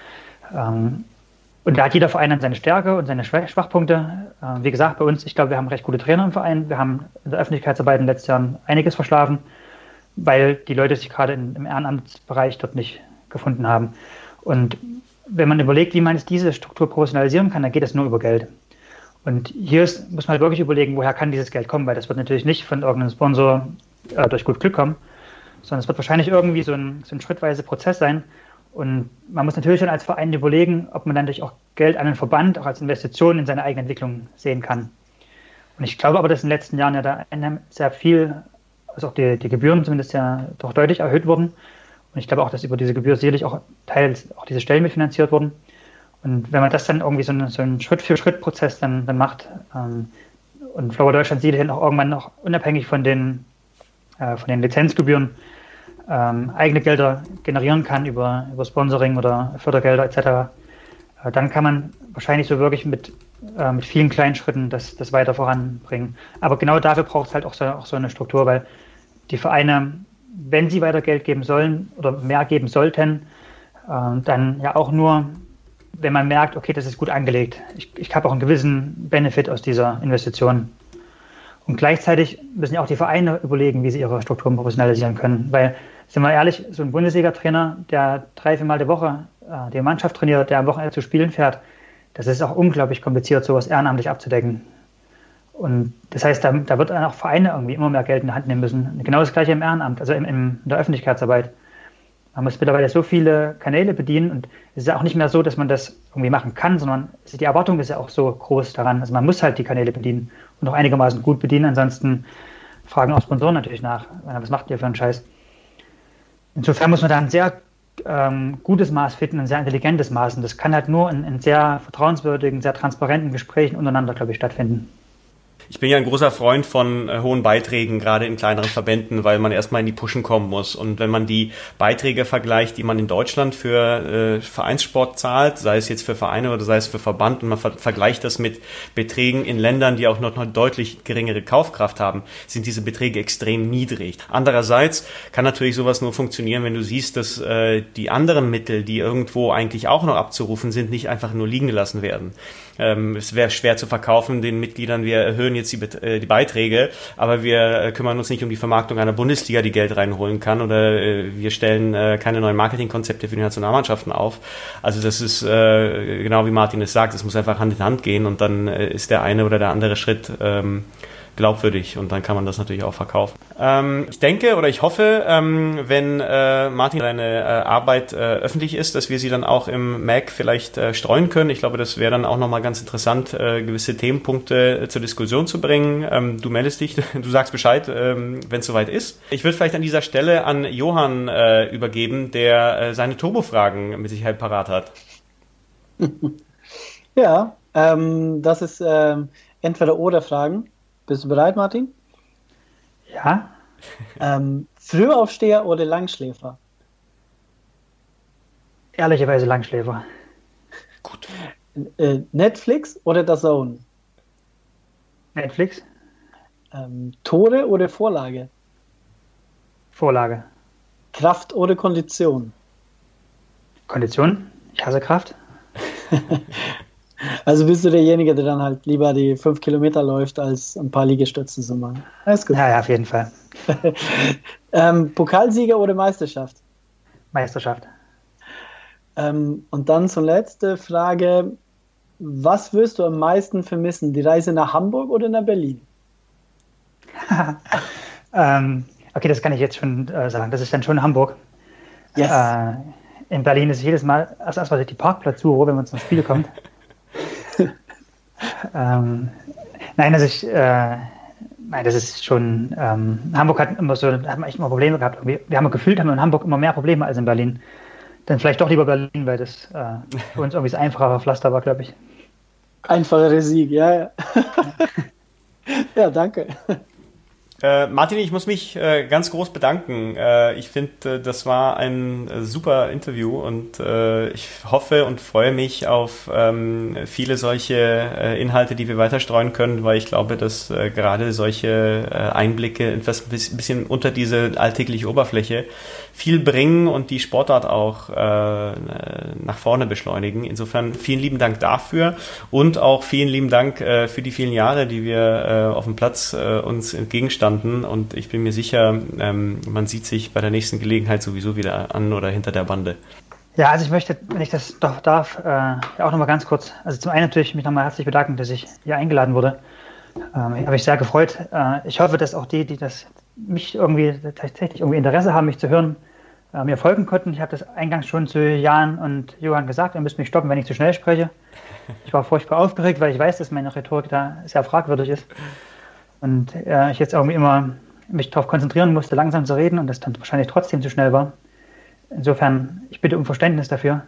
Ähm, und da hat jeder Verein dann seine Stärke und seine Schwachpunkte. Äh, wie gesagt, bei uns, ich glaube, wir haben recht gute Trainer im Verein. Wir haben in der Öffentlichkeitsarbeit in den letzten Jahren einiges verschlafen, weil die Leute sich gerade in, im Ehrenamtsbereich dort nicht gefunden haben. Und wenn man überlegt, wie man jetzt diese Struktur professionalisieren kann, dann geht es nur über Geld. Und hier ist, muss man halt wirklich überlegen, woher kann dieses Geld kommen, weil das wird natürlich nicht von irgendeinem Sponsor äh, durch gut Glück kommen, sondern es wird wahrscheinlich irgendwie so ein, so ein schrittweise Prozess sein. Und man muss natürlich dann als Verein überlegen, ob man dann durch auch Geld an den Verband, auch als Investition in seine eigene Entwicklung sehen kann. Und ich glaube aber, dass in den letzten Jahren ja da sehr viel, also auch die, die Gebühren zumindest ja doch deutlich erhöht wurden. Und ich glaube auch, dass über diese Gebühr sicherlich auch teils auch diese Stellen mitfinanziert wurden. Und wenn man das dann irgendwie so, eine, so einen Schritt-für-Schritt-Prozess dann, dann macht ähm, und Flower Deutschland sicherlich auch irgendwann noch unabhängig von den, äh, von den Lizenzgebühren ähm, eigene Gelder generieren kann über, über Sponsoring oder Fördergelder et cetera, äh, dann kann man wahrscheinlich so wirklich mit, äh, mit vielen kleinen Schritten das, das weiter voranbringen. Aber genau dafür braucht es halt auch so, auch so eine Struktur, weil die Vereine, wenn sie weiter Geld geben sollen oder mehr geben sollten, äh, dann ja auch nur, wenn man merkt, okay, das ist gut angelegt. Ich, ich habe auch einen gewissen Benefit aus dieser Investition. Und gleichzeitig müssen ja auch die Vereine überlegen, wie sie ihre Strukturen professionalisieren können. Weil, sind wir ehrlich, so ein Bundesliga-Trainer, der drei, vier Mal die Woche äh, die Mannschaft trainiert, der am Wochenende zu Spielen fährt, das ist auch unglaublich kompliziert, sowas ehrenamtlich abzudecken. Und das heißt, da, da wird dann auch Vereine irgendwie immer mehr Geld in die Hand nehmen müssen. Genau das Gleiche im Ehrenamt, also im, im, in der Öffentlichkeitsarbeit. Man muss mittlerweile so viele Kanäle bedienen und es ist ja auch nicht mehr so, dass man das irgendwie machen kann, sondern die Erwartung ist ja auch so groß daran. Also man muss halt die Kanäle bedienen und auch einigermaßen gut bedienen. Ansonsten fragen auch Sponsoren natürlich nach, was macht ihr für einen Scheiß? Insofern muss man da ein sehr ähm, gutes Maß finden, ein sehr intelligentes Maß. Und das kann halt nur in, in sehr vertrauenswürdigen, sehr transparenten Gesprächen untereinander, glaube ich, stattfinden. Ich bin ja ein großer Freund von äh, hohen Beiträgen, gerade in kleineren Verbänden, weil man erstmal in die Pushen kommen muss. Und wenn man die Beiträge vergleicht, die man in Deutschland für äh, Vereinssport zahlt, sei es jetzt für Vereine oder sei es für Verband, und man ver- vergleicht das mit Beträgen in Ländern, die auch noch, noch deutlich geringere Kaufkraft haben, sind diese Beträge extrem niedrig. Andererseits kann natürlich sowas nur funktionieren, wenn du siehst, dass äh, die anderen Mittel, die irgendwo eigentlich auch noch abzurufen sind, nicht einfach nur liegen gelassen werden. Ähm, es wäre schwer zu verkaufen den Mitgliedern, wir erhöhen jetzt die, äh, die Beiträge, aber wir äh, kümmern uns nicht um die Vermarktung einer Bundesliga, die Geld reinholen kann, oder äh, wir stellen äh, keine neuen Marketingkonzepte für die Nationalmannschaften auf. Also das ist äh, genau wie Martin es sagt, es muss einfach Hand in Hand gehen und dann äh, ist der eine oder der andere Schritt ähm, glaubwürdig und dann kann man das natürlich auch verkaufen. Ähm, ich denke oder ich hoffe, ähm, wenn äh, Martin seine äh, Arbeit äh, öffentlich ist, dass wir sie dann auch im M A C vielleicht äh, streuen können. Ich glaube, das wäre dann auch nochmal ganz interessant, äh, gewisse Themenpunkte äh, zur Diskussion zu bringen. Ähm, du meldest dich, du sagst Bescheid, ähm, wenn es soweit ist. Ich würde vielleicht an dieser Stelle an Johann äh, übergeben, der äh, seine Turbo-Fragen mit Sicherheit parat hat. Ja, ähm, das ist ähm, entweder oder Fragen. Bist du bereit, Martin? Ja. Ähm, Frühaufsteher oder Langschläfer? Ehrlicherweise Langschläfer. Gut. Äh, Netflix oder D A Z N? Netflix? Ähm, Tore oder Vorlage? Vorlage. Kraft oder Kondition? Kondition? Ich hasse Kraft. Also bist du derjenige, der dann halt lieber die fünf Kilometer läuft, als ein paar Liegestützen zu machen. Alles gut. Ja, ja, auf jeden Fall. ähm, Pokalsieger oder Meisterschaft? Meisterschaft. Ähm, und dann zur letzten Frage. Was wirst du am meisten vermissen? Die Reise nach Hamburg oder nach Berlin? ähm, okay, das kann ich jetzt schon äh, sagen. Das ist dann schon Hamburg. Yes. Äh, in Berlin ist jedes Mal erst erstmal die Parkplatzsuche, wenn man zum Spiel kommt. ähm, nein, also ich, äh, nein, das ist schon, ähm, Hamburg hat immer so, da hat man echt immer Probleme gehabt. Wir, wir haben gefühlt, haben wir in Hamburg immer mehr Probleme als in Berlin. dann vielleicht doch lieber Berlin, weil das äh, für uns irgendwie das einfachere Pflaster war, glaube ich. Einfachere Sieg, ja, ja. Ja, danke. Äh, Martin, ich muss mich äh, ganz groß bedanken. Äh, ich finde, äh, das war ein äh, super Interview und äh, ich hoffe und freue mich auf ähm, viele solche äh, Inhalte, die wir weiter streuen können, weil ich glaube, dass äh, gerade solche äh, Einblicke etwas ein bisschen unter diese alltägliche Oberfläche viel bringen und die Sportart auch äh, nach vorne beschleunigen. Insofern vielen lieben Dank dafür und auch vielen lieben Dank äh, für die vielen Jahre, die wir äh, auf dem Platz äh, uns entgegenstanden, und ich bin mir sicher, ähm, man sieht sich bei der nächsten Gelegenheit sowieso wieder an oder hinter der Bande. Ja, also ich möchte, wenn ich das doch darf, äh, auch nochmal ganz kurz, also zum einen natürlich mich nochmal herzlich bedanken, dass ich hier eingeladen wurde. Ähm, habe ich sehr gefreut. Äh, ich hoffe, dass auch die, die das mich irgendwie tatsächlich irgendwie Interesse haben, mich zu hören, äh, mir folgen konnten. Ich habe das eingangs schon zu Jan und Johann gesagt, ihr müsst mich stoppen, wenn ich zu schnell spreche. Ich war furchtbar aufgeregt, weil ich weiß, dass meine Rhetorik da sehr fragwürdig ist. Und äh, ich jetzt irgendwie immer mich darauf konzentrieren musste, langsam zu reden und das dann wahrscheinlich trotzdem zu schnell war. Insofern, ich bitte um Verständnis dafür.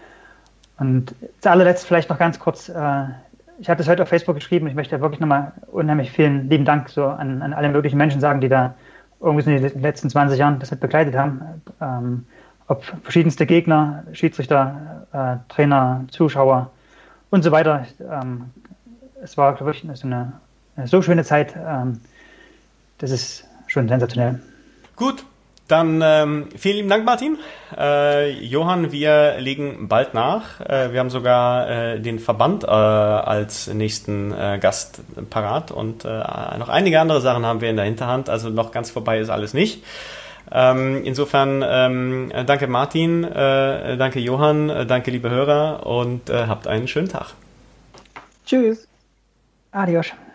Und zu allerletzt vielleicht noch ganz kurz, äh, ich habe das heute auf Facebook geschrieben, ich möchte wirklich nochmal unheimlich vielen lieben Dank so an, an alle möglichen Menschen sagen, die da irgendwie in den letzten zwanzig Jahren das mit begleitet haben. Ähm, ob verschiedenste Gegner, Schiedsrichter, äh, Trainer, Zuschauer und so weiter. Ähm, es war, glaube ich, so eine, eine so schöne Zeit, ähm, das ist schon sensationell. Gut. Dann ähm, vielen lieben Dank, Martin. Äh, Johann, wir legen bald nach. Äh, wir haben sogar äh, den Verband äh, als nächsten äh, Gast parat und äh, noch einige andere Sachen haben wir in der Hinterhand. Also noch ganz vorbei ist alles nicht. Ähm, insofern ähm, danke Martin, äh, danke Johann, äh, danke liebe Hörer und äh, habt einen schönen Tag. Tschüss. Adios.